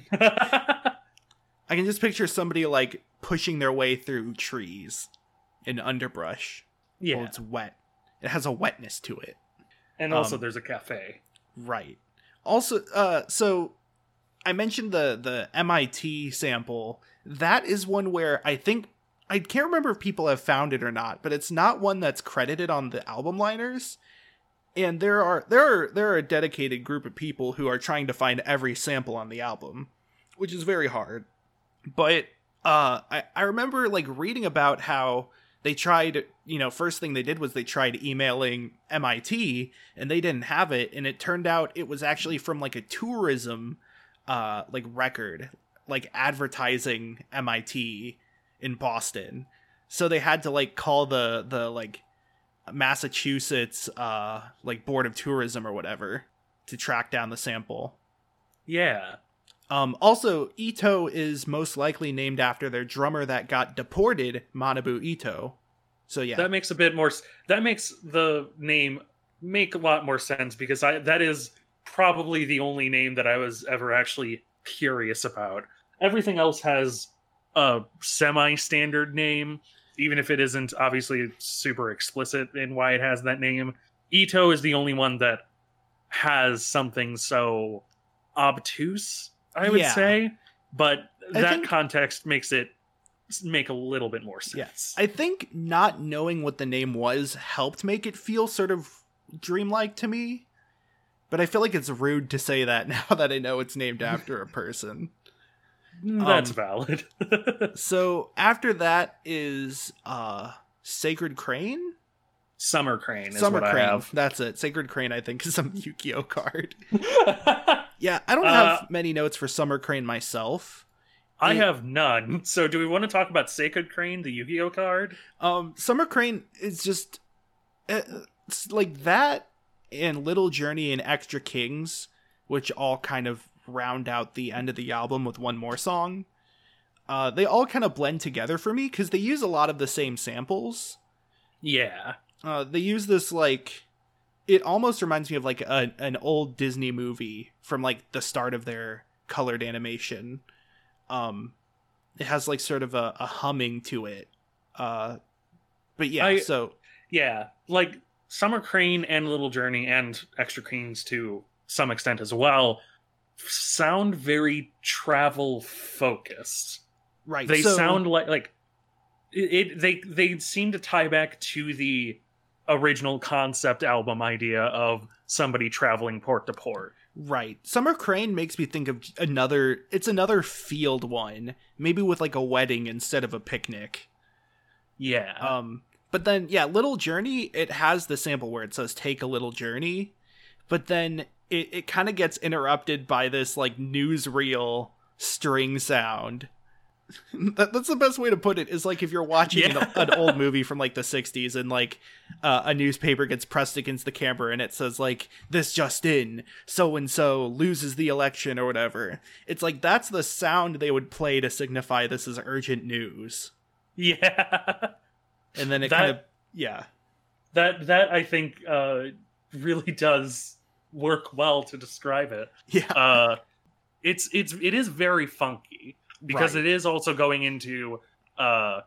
I can just picture somebody like pushing their way through trees and underbrush. Yeah. Well, it's wet. It has a wetness to it. And also Um, there's a cafe. Right. Also, uh, so I mentioned the, the M I T sample. That is one where I think... I can't remember if people have found it or not, but it's not one that's credited on the album liners. And there are there are there are a dedicated group of people who are trying to find every sample on the album, which is very hard. But uh, I I remember like reading about how they tried, you know, first thing they did was they tried emailing M I T and they didn't have it, and it turned out it was actually from like a tourism uh like record. like advertising M I T in Boston. So they had to like call the the like Massachusetts uh like Board of Tourism or whatever to track down the sample. Yeah. Um also, Ito is most likely named after their drummer that got deported, Manabu Ito. So yeah. That makes a bit more that makes the name make a lot more sense, because I that is probably the only name that I was ever actually curious about. Everything else has a semi-standard name, even if it isn't obviously super explicit in why it has that name. Ito is the only one that has something so obtuse, I would Yeah. say. But I that think- context makes it make a little bit more Yeah. sense. I think not knowing what the name was helped make it feel sort of dreamlike to me. But I feel like it's rude to say that now that I know it's named after a person. That's Um, valid. So after that is uh Sacred Crane? Summer Crane is Summer what Crane. I have. That's it. Sacred Crane, I think, is some Yu-Gi-Oh card. Yeah, I don't Uh, have many notes for Summer Crane myself. I Yeah. have none. So do we want to talk about Sacred Crane, the Yu-Gi-Oh card? Um, Summer Crane is just uh, it's like that, and Little Journey and Extra Kings, which all kind of round out the end of the album with one more song. Uh, they all kind of blend together for me because they use a lot of the same samples. Yeah. Uh, they use this like, it almost reminds me of like a, an old Disney movie from like the start of their colored animation. Um, it has like sort of a, a humming to it. Uh, but yeah, I- so Yeah. Like Summer Crane and Little Journey and Extra Cranes to some extent as well sound very travel focused. right, They so, sound like like it, it they they seem to tie back to the original concept album idea of somebody traveling port to port. right. Summer Crane makes me think of another. It's another field one, maybe with like a wedding instead of a picnic. Yeah. Um, but then yeah, Little Journey, it has the sample where it says "Take a Little Journey," but then it it kind of gets interrupted by this like newsreel string sound. that, that's the best way to put it. Is like if you're watching Yeah. an, an old movie from like the sixties and like uh, a newspaper gets pressed against the camera and it says like "This just in, so and so loses the election" or whatever. It's like that's the sound they would play to signify this is urgent news. yeah. And then it That- kind of yeah. That that I think uh really does work well to describe it. Yeah. Uh it's it's it is very funky because Right. it is also going into uh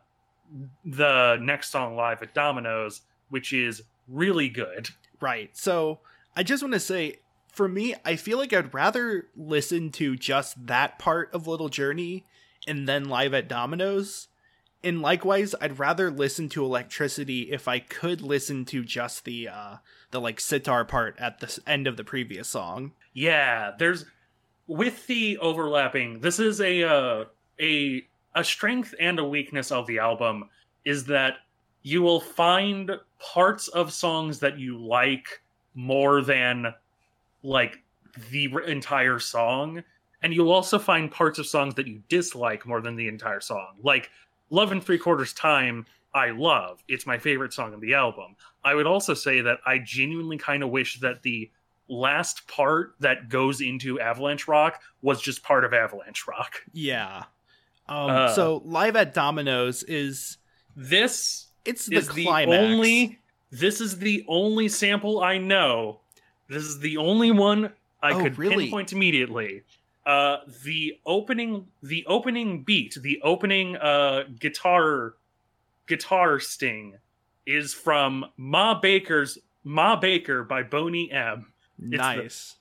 the next song, Live at Domino's, which is really good. Right. So I just want to say, for me, I feel like I'd rather listen to just that part of Little Journey and then Live at Domino's. And likewise, I'd rather listen to Electricity if I could listen to just the uh the like sitar part at the s- end of the previous song. Yeah, there's with the overlapping. This is a uh, a a strength and a weakness of the album is that you will find parts of songs that you like more than like the r- entire song, and you'll also find parts of songs that you dislike more than the entire song. Like Love in Three Quarters Time, I love. It's my favorite song on the album. I would also say that I genuinely kind of wish that the last part that goes into Avalanche Rock was just part of Avalanche Rock. Yeah. Um Uh, so Live at Domino's is This it's the is the climax. only this is the only sample I know. This is the only one I Oh, could really? pinpoint immediately. Uh the opening the opening beat, the opening uh guitar guitar sting is from Ma Baker's Ma Baker by Boney M. the- Nice.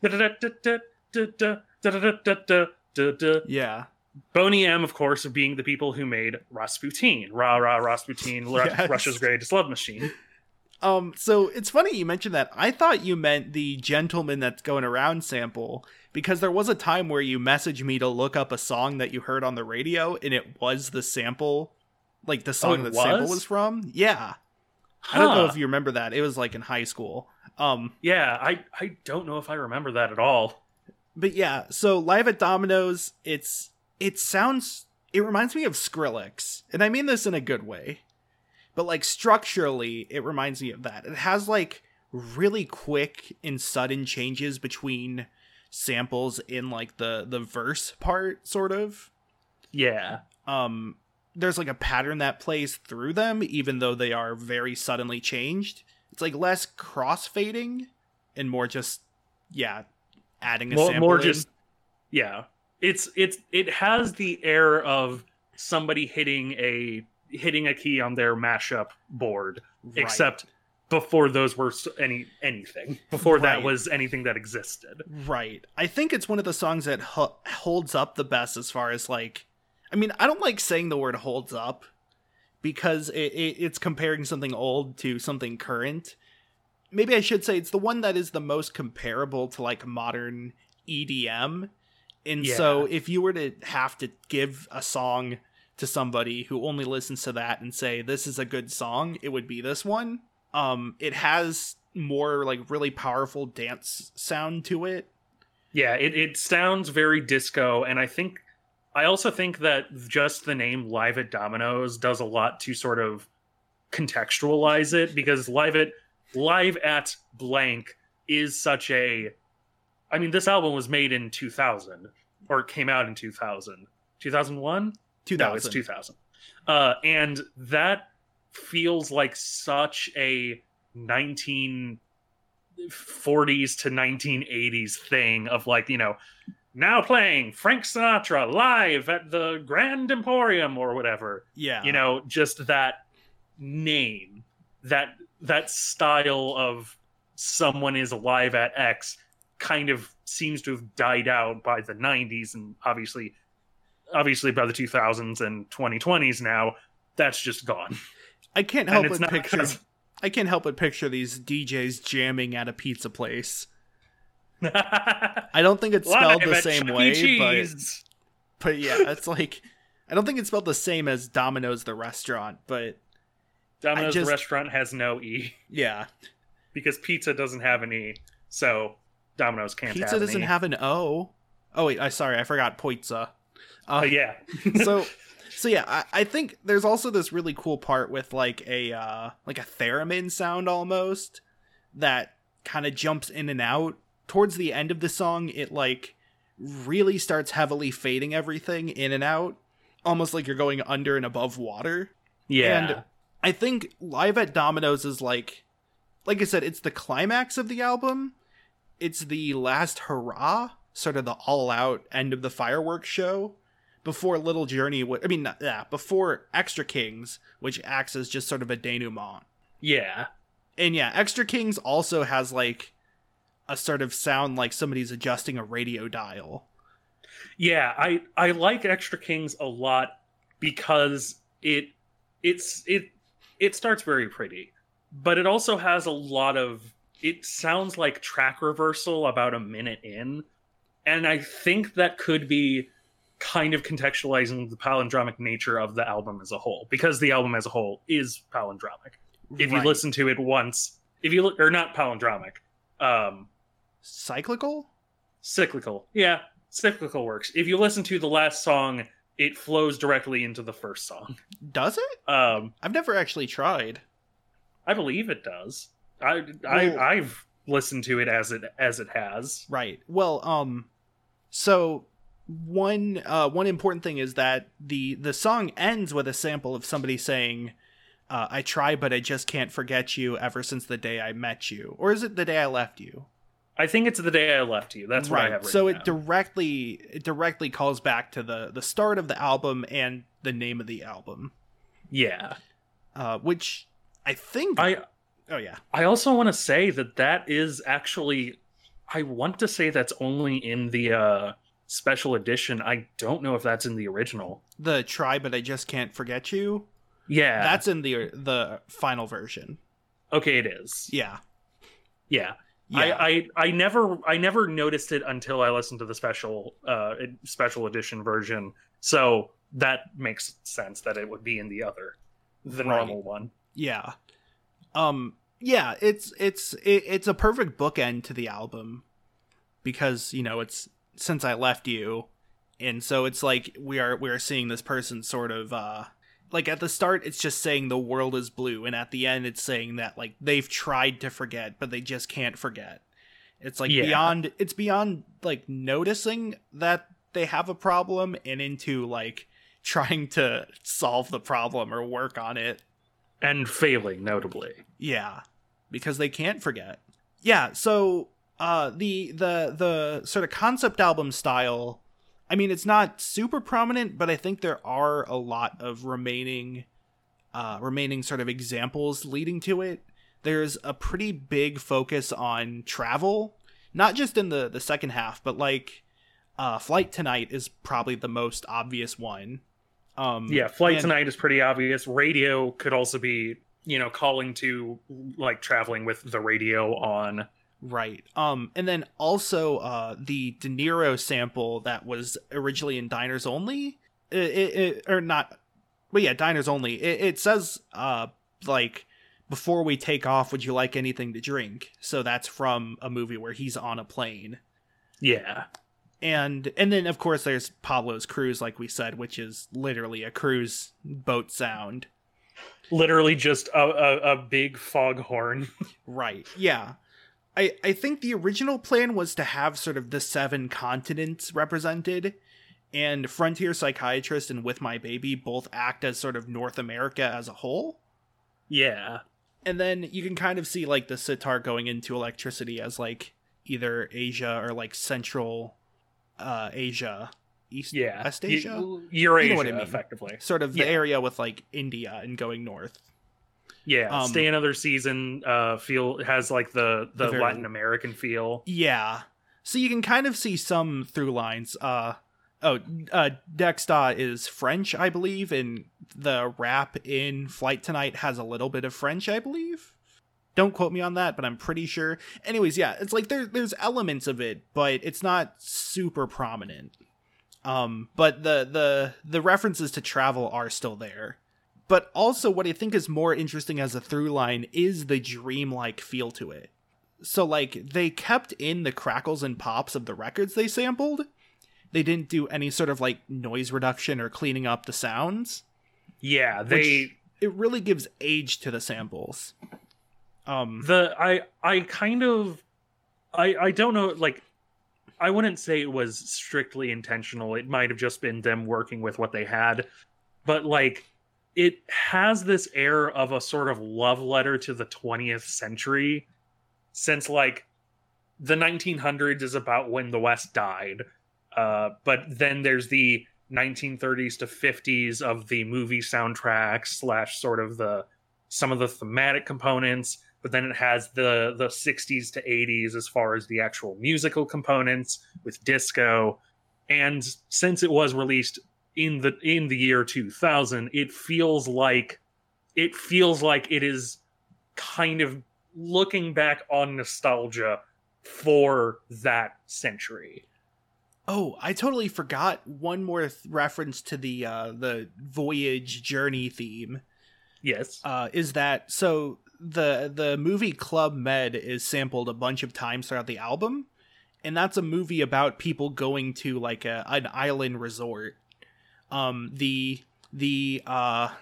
Yeah. Boney M, of course, being the people who made Rasputin. Rah, rah, Rasputin, Ru- Yes. Russia's greatest love machine. Um, so it's funny you mentioned that. I thought you meant the Gentleman That's Going Around sample, because there was a time where you messaged me to look up a song that you heard on the radio, and it was the sample, like the song it that sample was? was from. Yeah. I don't know Huh. if you remember that. It was like in high school. Um, Yeah, I, I don't know if I remember that at all. but yeah, so Live at Domino's, it's it sounds, it reminds me of Skrillex, and I mean this in a good way, but like structurally, it reminds me of that. It has like really quick and sudden changes between samples in like the the verse part, sort of. Yeah. Um, there's like a pattern that plays through them, even though they are very suddenly changed. It's like less crossfading and more just, yeah, adding a more, sample more in. just, yeah. It's it's it has the air of somebody hitting a hitting a key on their mashup board, Right. except before those were s- any anything. Before that Right. was anything that existed. Right. I think it's one of the songs that ho- holds up the best as far as like, I mean, I don't like saying the word holds up because it, it, it's comparing something old to something current. Maybe I should say it's the one that is the most comparable to like modern E D M. And Yeah. so if you were to have to give a song to somebody who only listens to that and say, this is a good song, it would be this one. Um, it has more like really powerful dance sound to it. Yeah, it, it sounds very disco, and I think I also think that just the name Live at Domino's does a lot to sort of contextualize it, because live at live at blank is such a I mean, this album was made in two thousand, or it came out in two thousand. two thousand one? two thousand. No, it's two thousand. Uh, and that feels like such a nineteen forties to nineteen eighties thing of like, you know, now playing Frank Sinatra live at the Grand Emporium or whatever. Yeah. You know, just that name, that that style of someone is live at X kind of seems to have died out by the nineties, and obviously obviously by the two thousands and twenty twenties now, that's just gone. I can't And help it's but not picture because- I can't help but picture these D Js jamming at a pizza place. I don't think it's spelled Live the at same Chuck E. way, but Cheese. but yeah, it's like I don't think it's spelled the same as Domino's the restaurant, but Domino's just- restaurant has no E yeah. because pizza doesn't have an E, so Domino's can't Pizza have doesn't an E. have an O. Oh wait, I sorry, I forgot pizza. Uh, Uh, yeah. so so yeah, I, I think there's also this really cool part with like a uh like a theremin sound almost that kind of jumps in and out. Towards the end of the song, it like really starts heavily fading everything in and out, almost like you're going under and above water. Yeah. And I think Live at Domino's is like like I said, it's the climax of the album. It's the last hurrah, sort of the all-out end of the fireworks show, before Little Journey, w- I mean, not, yeah, before Extra Kings, which acts as just sort of a denouement. yeah. And yeah, Extra Kings also has like a sort of sound like somebody's adjusting a radio dial. Yeah, I I like Extra Kings a lot because it it's it it starts very pretty, but it also has a lot of it sounds like track reversal about a minute in, and I think that could be kind of contextualizing the palindromic nature of the album as a whole, because the album as a whole is palindromic. If you Right. listen to it once, if you look, or not palindromic, um, Cyclical? cyclical. Yeah, cyclical works. If you listen to the last song, it flows directly into the first song. Does it? Um, I've never actually tried. I believe it does. I, I Well- I've listened to it as it as it has. Right. Well, um so one uh one important thing is that the the song ends with a sample of somebody saying uh I try but I just can't forget you ever since the day I met you. Or is it the day I left you? I think it's the day I left you. That's what I have. So it written down. directly it directly calls back to the the start of the album and the name of the album. yeah. Uh which I think I Oh yeah. I also want to say that that is actually, I want to say that's only in the uh, special edition. I don't know if that's in the original. The try but I just can't forget you. Yeah, That's in the the final version. okay. It is. Yeah. Yeah. Yeah. I, I I never I never noticed it until I listened to the special uh special edition version. So that makes sense that it would be in the other, the Right. normal one. Yeah. Um yeah, it's it's it, it's a perfect bookend to the album because, you know, it's Since I Left You And so it's like we are we are seeing this person sort of uh like at the start it's just saying the world is blue, and at the end it's saying that like they've tried to forget but they just can't forget. It's like Yeah. beyond it's beyond like noticing that they have a problem and into like trying to solve the problem or work on it. And failing, notably. Yeah, because they can't forget. Yeah, so uh the the the sort of concept album style, I mean, it's not super prominent, but I think there are a lot of remaining uh remaining sort of examples leading to it. There's a pretty big focus on travel, not just in the the second half, but like uh Flight Tonight is probably the most obvious one. Um Yeah, Flight and- Tonight is pretty obvious. Radio could also be, you know, calling to, like, traveling with the radio on. Right. Um, and then also uh, the De Niro sample that was originally in Diners Only, it, it, it or not, but yeah, Diners Only. It, it says uh, like, before we take off, would you like anything to drink? So that's from a movie where he's on a plane. Yeah. And and then of course there's Pablo's Cruise, like we said, which is literally a cruise boat sound. Literally just a, a, a big foghorn. Right. Yeah. I, I think the original plan was to have sort of the seven continents represented, and Frontier Psychiatrist and With My Baby both act as sort of North America as a whole. Yeah. And then you can kind of see like the sitar going into Electricity as like either Asia or like Central uh, Asia, East Yeah. West Asia, Y- Eurasia, You know what I mean. effectively. sort of the Yeah. area with like India and going north. Yeah. Um, Stay Another Season uh, feel has, like, the, the, The very- Latin American feel. Yeah. So you can kind of see some through lines. Uh oh, uh Dexta is French, I believe, and the rap in Flight Tonight has a little bit of French, I believe. Don't quote me on that, but I'm pretty sure. Anyways, yeah, it's like there there's elements of it, but it's not super prominent. Um, but the the the references to travel are still there. But also what I think is more interesting as a through line is the dreamlike feel to it. So, like, they kept in the crackles and pops of the records they sampled. They didn't do any sort of, like, noise reduction or cleaning up the sounds. Yeah, they... Which, it really gives age to the samples. Um, the I I kind of I I don't know, like, I wouldn't say it was strictly intentional. It might have just been them working with what they had, but like it has this air of a sort of love letter to the twentieth century, since like the nineteen hundreds is about when the West died, uh but then there's the nineteen thirties to fifties of the movie soundtrack slash sort of the some of the thematic components, but then it has the the sixties to eighties as far as the actual musical components with disco. And since it was released in the in the year two thousand, it feels like it feels like it is kind of looking back on nostalgia for that century. oh, I totally forgot one more th- reference to the uh, the voyage journey theme. Yes. Uh, is that so? The the movie Club Med is sampled a bunch of times throughout the album, and that's a movie about people going to like a an island resort. Um, the the uh,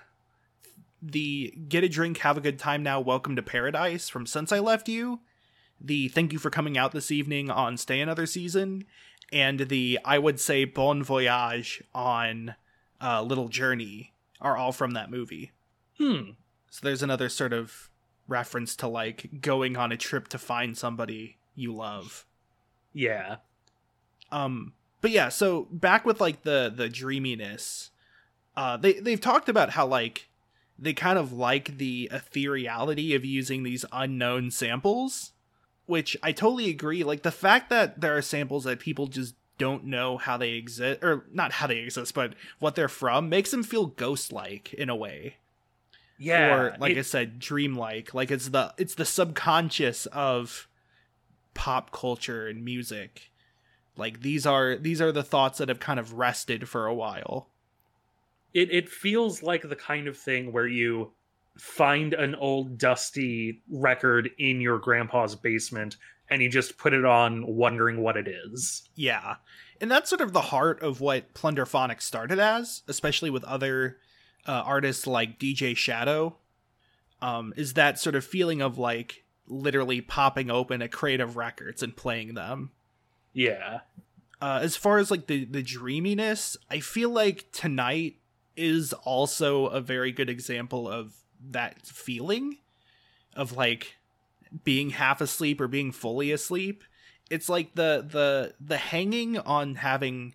the Get a Drink, Have a Good Time Now, Welcome to Paradise from Since I Left You, the Thank You for Coming Out This Evening on Stay Another Season, and the I Would Say Bon Voyage on uh, Little Journey are all from that movie. Hmm. So there's another sort of reference to like going on a trip to find somebody you love. Yeah. Um, but yeah, so back with like the the dreaminess, uh, they they've talked about how like they kind of like the ethereality of using these unknown samples, which I totally agree. Like the fact that there are samples that people just don't know how they exist, or not how they exist, but what they're from, makes them feel ghost-like in a way. Yeah. Or like it- I said, dreamlike. Like it's the it's the subconscious of pop culture and music. Like these are these are the thoughts that have kind of rested for a while. It it feels like the kind of thing where you find an old dusty record in your grandpa's basement and you just put it on wondering what it is. Yeah. And that's sort of the heart of what Plunderphonics started as, especially with other uh, artists like D J Shadow, um, is that sort of feeling of like literally popping open a crate of records and playing them. Yeah. Uh, as far as like the, the dreaminess, I feel like Tonight is also a very good example of that feeling of like being half asleep or being fully asleep. It's like the the the hanging on having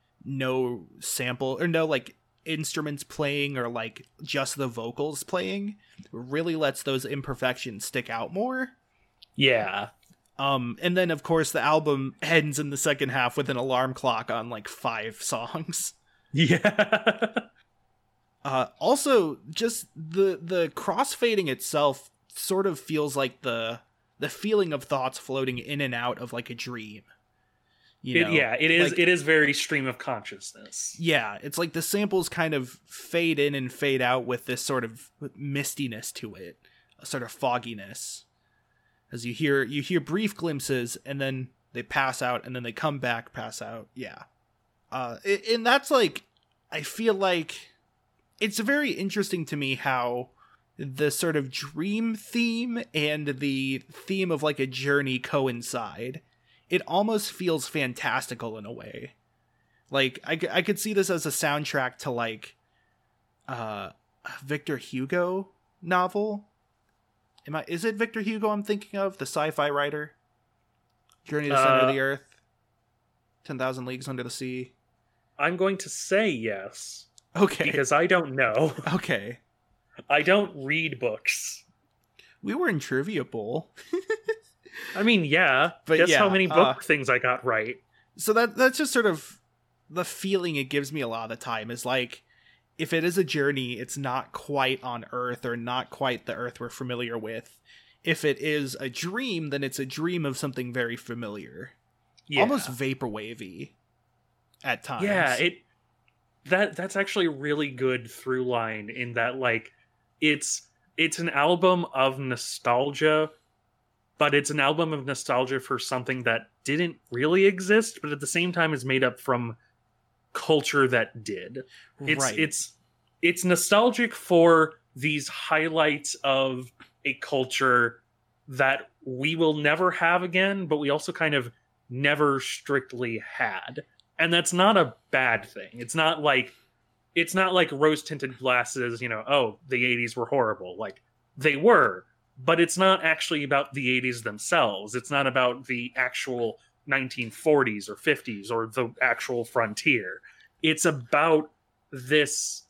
no sample or no like instruments playing or like just the vocals playing really lets those imperfections stick out more. Yeah. Um, and then of course the album ends in the second half with an alarm clock on like five songs. Yeah. uh, also, just the the crossfading itself sort of feels like the the feeling of thoughts floating in and out of like a dream. You know? It, yeah, it is. Like, it is very stream of consciousness. Yeah, it's like the samples kind of fade in and fade out with this sort of mistiness to it, a sort of fogginess. As you hear, you hear brief glimpses, and then they pass out, and then they come back, pass out. Yeah, uh, and that's like, I feel like it's very interesting to me how the sort of dream theme and the theme of like a journey coincide. It almost feels fantastical in a way. Like, I, I could see this as a soundtrack to, like, uh, a Victor Hugo novel. Am I, is it Victor Hugo I'm thinking of? The sci-fi writer? Journey to the Center Uh, of the Earth? ten thousand Leagues Under the Sea? I'm going to say yes. Okay. Because I don't know. Okay. I don't read books. We were in Trivia Bowl. I mean, yeah. But Guess yeah, how many book uh, things I got right. So that that's just sort of the feeling it gives me a lot of the time is like, if it is a journey, it's not quite on Earth or not quite the Earth we're familiar with. If it is a dream, then it's a dream of something very familiar. Yeah. Almost vaporwavy at times. Yeah, it that that's actually a really good through line in that, like, it's it's an album of nostalgia, but it's an album of nostalgia for something that didn't really exist, but at the same time is made up from culture that did. It's right. it's it's nostalgic for these highlights of a culture that we will never have again, but we also kind of never strictly had. And that's not a bad thing. It's not like it's not like rose-tinted glasses, you know, oh, the eighties were horrible. Like, they were, but it's not actually about the eighties themselves. It's not about the actual nineteen forties or fifties or the actual frontier. It's about this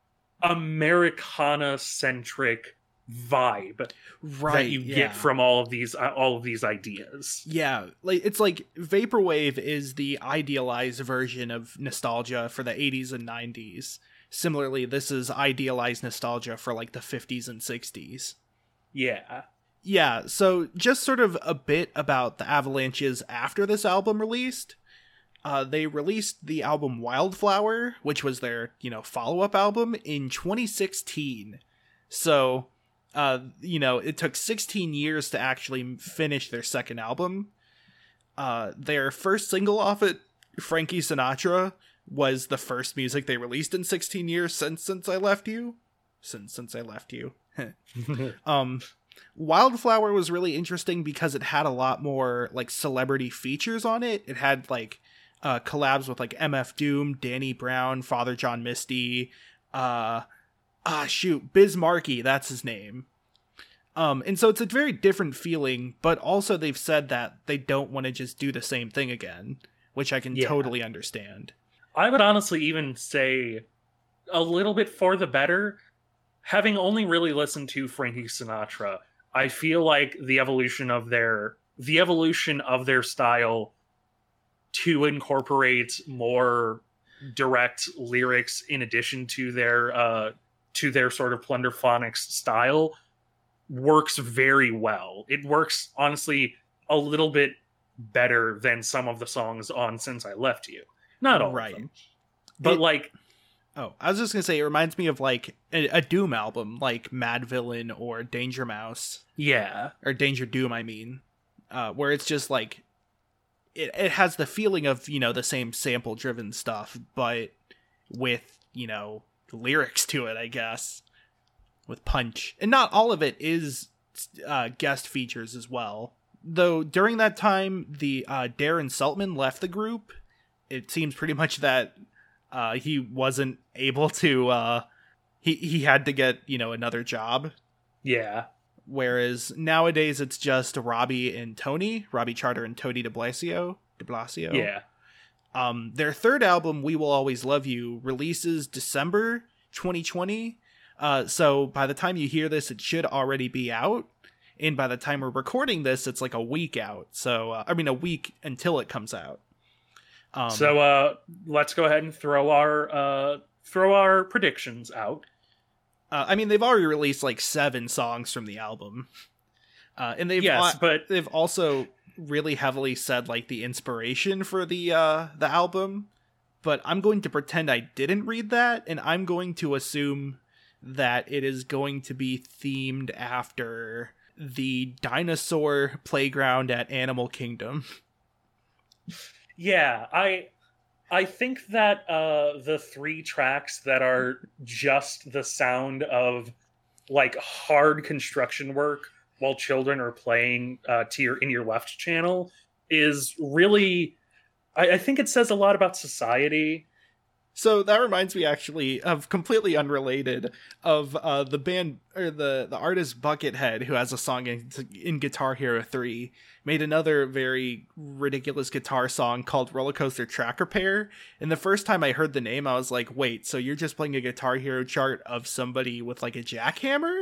Americana-centric vibe right, that you yeah. get from all of these uh, all of these ideas. Yeah, like it's like vaporwave is the idealized version of nostalgia for the eighties and nineties. Similarly, this is idealized nostalgia for like the fifties and sixties. Yeah. Yeah, so just sort of a bit about the Avalanches after this album released. Uh, they released the album Wildflower, which was their, you know, follow-up album in twenty sixteen. So, uh, you know, it took sixteen years to actually finish their second album. Uh, their first single off it, Frankie Sinatra, was the first music they released in sixteen years since Since I Left You. Since Since I Left You. um, Wildflower was really interesting because it had a lot more like celebrity features on it. It had like uh, collabs with like M F Doom, Danny Brown, Father John Misty, uh, ah shoot, Biz Markie, that's his name. Um, and so it's a very different feeling, but also they've said that they don't want to just do the same thing again, which I can Yeah. totally understand. I would honestly even say a little bit for the better. Having only really listened to Frankie Sinatra, I feel like the evolution of their the evolution of their style to incorporate more direct lyrics in addition to their uh, to their sort of Plunderphonics style works very well. It works honestly a little bit better than some of the songs on Since I Left You. Not all Right. of them, but It- like. Oh, I was just gonna say, it reminds me of like a, a Doom album, like Mad Villain or Danger Mouse, Yeah. or Danger Doom, I mean. uh, where it's just like it it has the feeling of, you know, the same sample driven stuff, but with, you know, lyrics to it, I guess, with punch. And not all of it is uh, guest features as well. Though during that time, the uh, Darren Seltman left the group. It seems pretty much that uh, he wasn't able to. Uh, he he had to get, you know, another job. Yeah. Whereas nowadays it's just Robbie and Tony, Robbie Charter and Tony De Blasio. De Blasio. Yeah. Um, their third album, We Will Always Love You, releases December twenty twenty. Uh, so by the time you hear this, it should already be out. And by the time we're recording this, it's like a week out. So, uh, I mean, a week until it comes out. Um, so uh, let's go ahead and throw our uh, throw our predictions out. Uh, I mean, they've already released like seven songs from the album. Uh, and they've yes, uh, but they've also really heavily said like the inspiration for the uh, the album. But I'm going to pretend I didn't read that, and I'm going to assume that it is going to be themed after the dinosaur playground at Animal Kingdom. Yeah, I I think that uh, the three tracks that are just the sound of like hard construction work while children are playing uh, to your in your left channel is really, I, I think it says a lot about society. So that reminds me actually of completely unrelated of uh, the band or the, the artist Buckethead, who has a song in, in Guitar Hero three, made another very ridiculous guitar song called Roller Coaster Track Repair. And the first time I heard the name, I was like, wait, so you're just playing a Guitar Hero chart of somebody with like a jackhammer?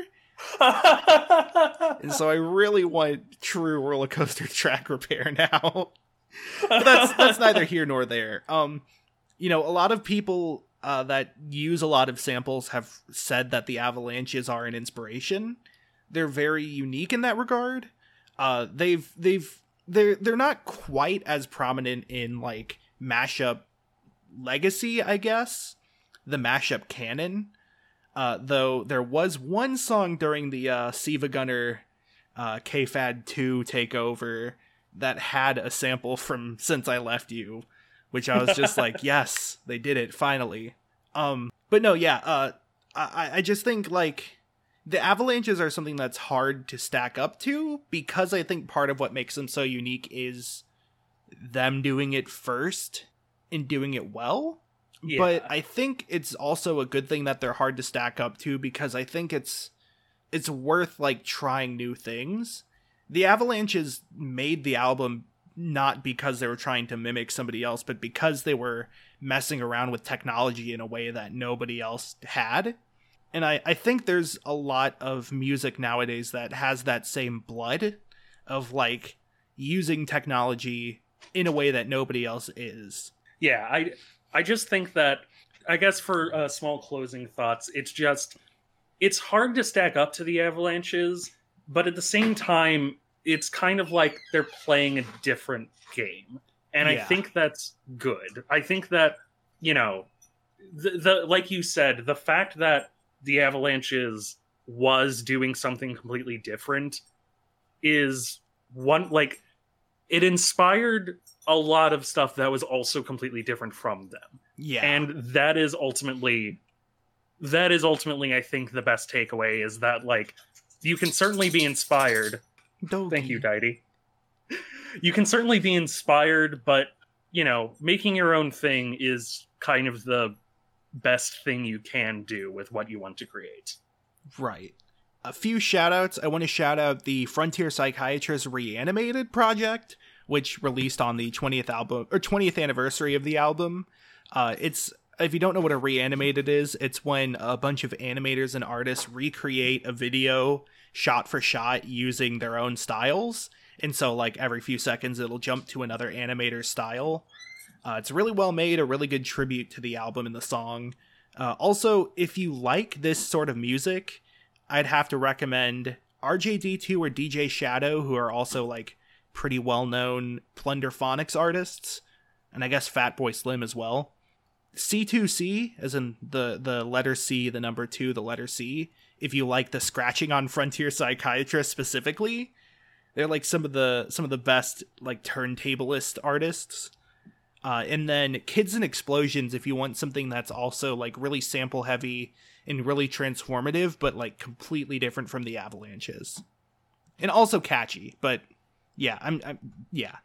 And so I really want true Roller Coaster Track Repair now. But that's that's neither here nor there. Um, you know, a lot of people uh, that use a lot of samples have said that the Avalanches are an inspiration. They're very unique in that regard. Uh, they've they've they're they're not quite as prominent in like mashup legacy, I guess, the mashup canon. Uh, though there was one song during the uh, Siva Gunner uh, K-Fad two takeover that had a sample from Since I Left You, which I was just like, yes, they did it finally. Um, but no, yeah, uh, I I just think like the Avalanches are something that's hard to stack up to, because I think part of what makes them so unique is them doing it first and doing it well. Yeah. But I think it's also a good thing that they're hard to stack up to, because I think it's it's worth like trying new things. The Avalanches made the album not because they were trying to mimic somebody else, but because they were messing around with technology in a way that nobody else had. And I, I think there's a lot of music nowadays that has that same blood of like using technology in a way that nobody else is. Yeah, I I just think that, I guess for uh, small closing thoughts, it's just, it's hard to stack up to the Avalanches, but at the same time, it's kind of like they're playing a different game. And yeah. I think that's good. I think that, you know, the, the like you said, the fact that the Avalanches was doing something completely different is one, like, it inspired a lot of stuff that was also completely different from them. Yeah. And that is ultimately, that is ultimately, I think, the best takeaway is that, like, you can certainly be inspired. Dogi. Thank you, Daidi. You can certainly be inspired, but, you know, making your own thing is kind of the best thing you can do with what you want to create. Right. A few shout outs. I want to shout out the Frontier Psychiatrist Reanimated project, which released on the twentieth album or twentieth anniversary of the album. Uh, it's, if you don't know what a reanimated is, it's when a bunch of animators and artists recreate a video shot for shot using their own styles. And so like every few seconds, it'll jump to another animator's style. Uh, it's really well made, a really good tribute to the album and the song. Uh, also, if you like this sort of music, I'd have to recommend R J D two or D J Shadow, who are also like pretty well-known Plunderphonics artists, and I guess Fatboy Slim as well. C two C, as in the, the letter C, the number two, the letter C, if you like the scratching on Frontier Psychiatrist specifically. They're like some of the some of the best like turntablist artists. Uh, and then Kids and Explosions, if you want something that's also like really sample heavy and really transformative, but like completely different from the Avalanches, and also catchy. But yeah, I'm, I'm yeah.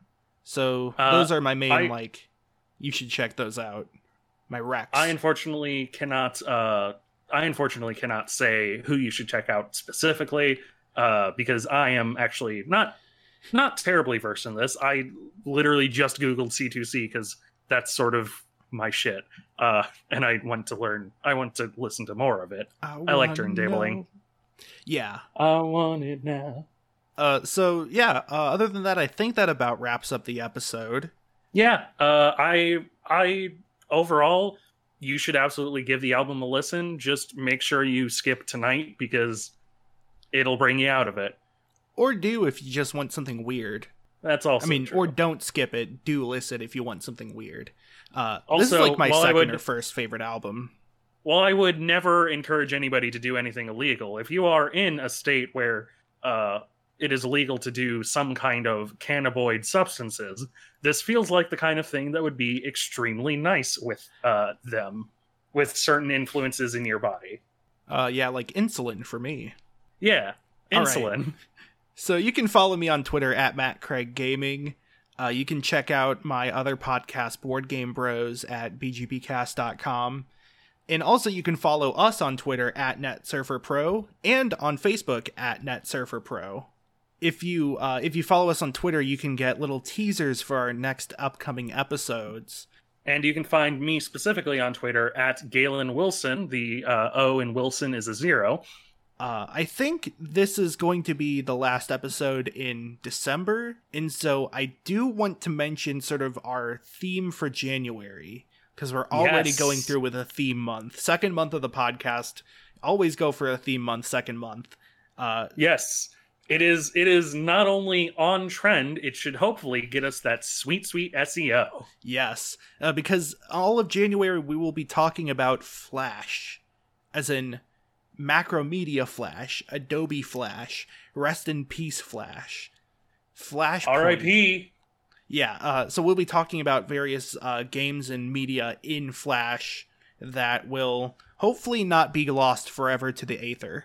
So Uh, those are my main I- like. You should check those out. My Rex. I unfortunately cannot. Uh, I unfortunately cannot say who you should check out specifically, uh, because I am actually not not terribly versed in this. I literally just Googled C two C because that's sort of my shit, uh, and I want to learn. I want to listen to more of it. I like wanna turntabling. know. Yeah. I want it now. Uh. So yeah. Uh, other than that, I think that about wraps up the episode. Yeah. Uh, I I overall, you should absolutely give the album a listen. Just make sure you skip tonight because it'll bring you out of it. Or do if you just want something weird. That's also I mean, true. or don't skip it. Do listen if you want something weird. Uh, this Also, is like my while I second would- or first favorite album. Well, I would never encourage anybody to do anything illegal. If you are in a state where uh, it is illegal to do some kind of cannabinoid substances, this feels like the kind of thing that would be extremely nice with uh, them, with certain influences in your body. Uh, yeah, like insulin for me. Yeah, All right. insulin. So you can follow me on Twitter at Matt Craig Gaming. Uh, you can check out my other podcast, Board Game Bros, at b g b cast dot com. And also you can follow us on Twitter at NetSurferPro and on Facebook at NetSurferPro. If you uh, if you follow us on Twitter, you can get little teasers for our next upcoming episodes. And you can find me specifically on Twitter at Galen Wilson. The uh, O in Wilson is a zero. Uh, I think this is going to be the last episode in December, and so I do want to mention sort of our theme for January, because we're already Yes. going through with a theme month. Second month of the podcast, always go for a theme month, second month. Uh, Yes. It is it is not only on trend, it should hopefully get us that sweet, sweet S E O. yes, uh, because all of January we will be talking about Flash, as in Macromedia Flash, Adobe Flash, Rest in Peace Flash, Flash. R I P Yeah, uh, so we'll be talking about various uh, games and media in Flash that will hopefully not be lost forever to the aether.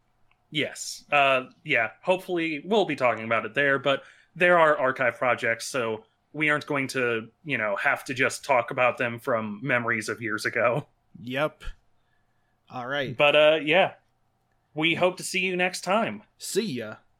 Yes. Uh yeah, hopefully we'll be talking about it there, but there are archive projects, so we aren't going to, you know, have to just talk about them from memories of years ago. Yep. All right. But uh yeah. We hope to see you next time. See ya.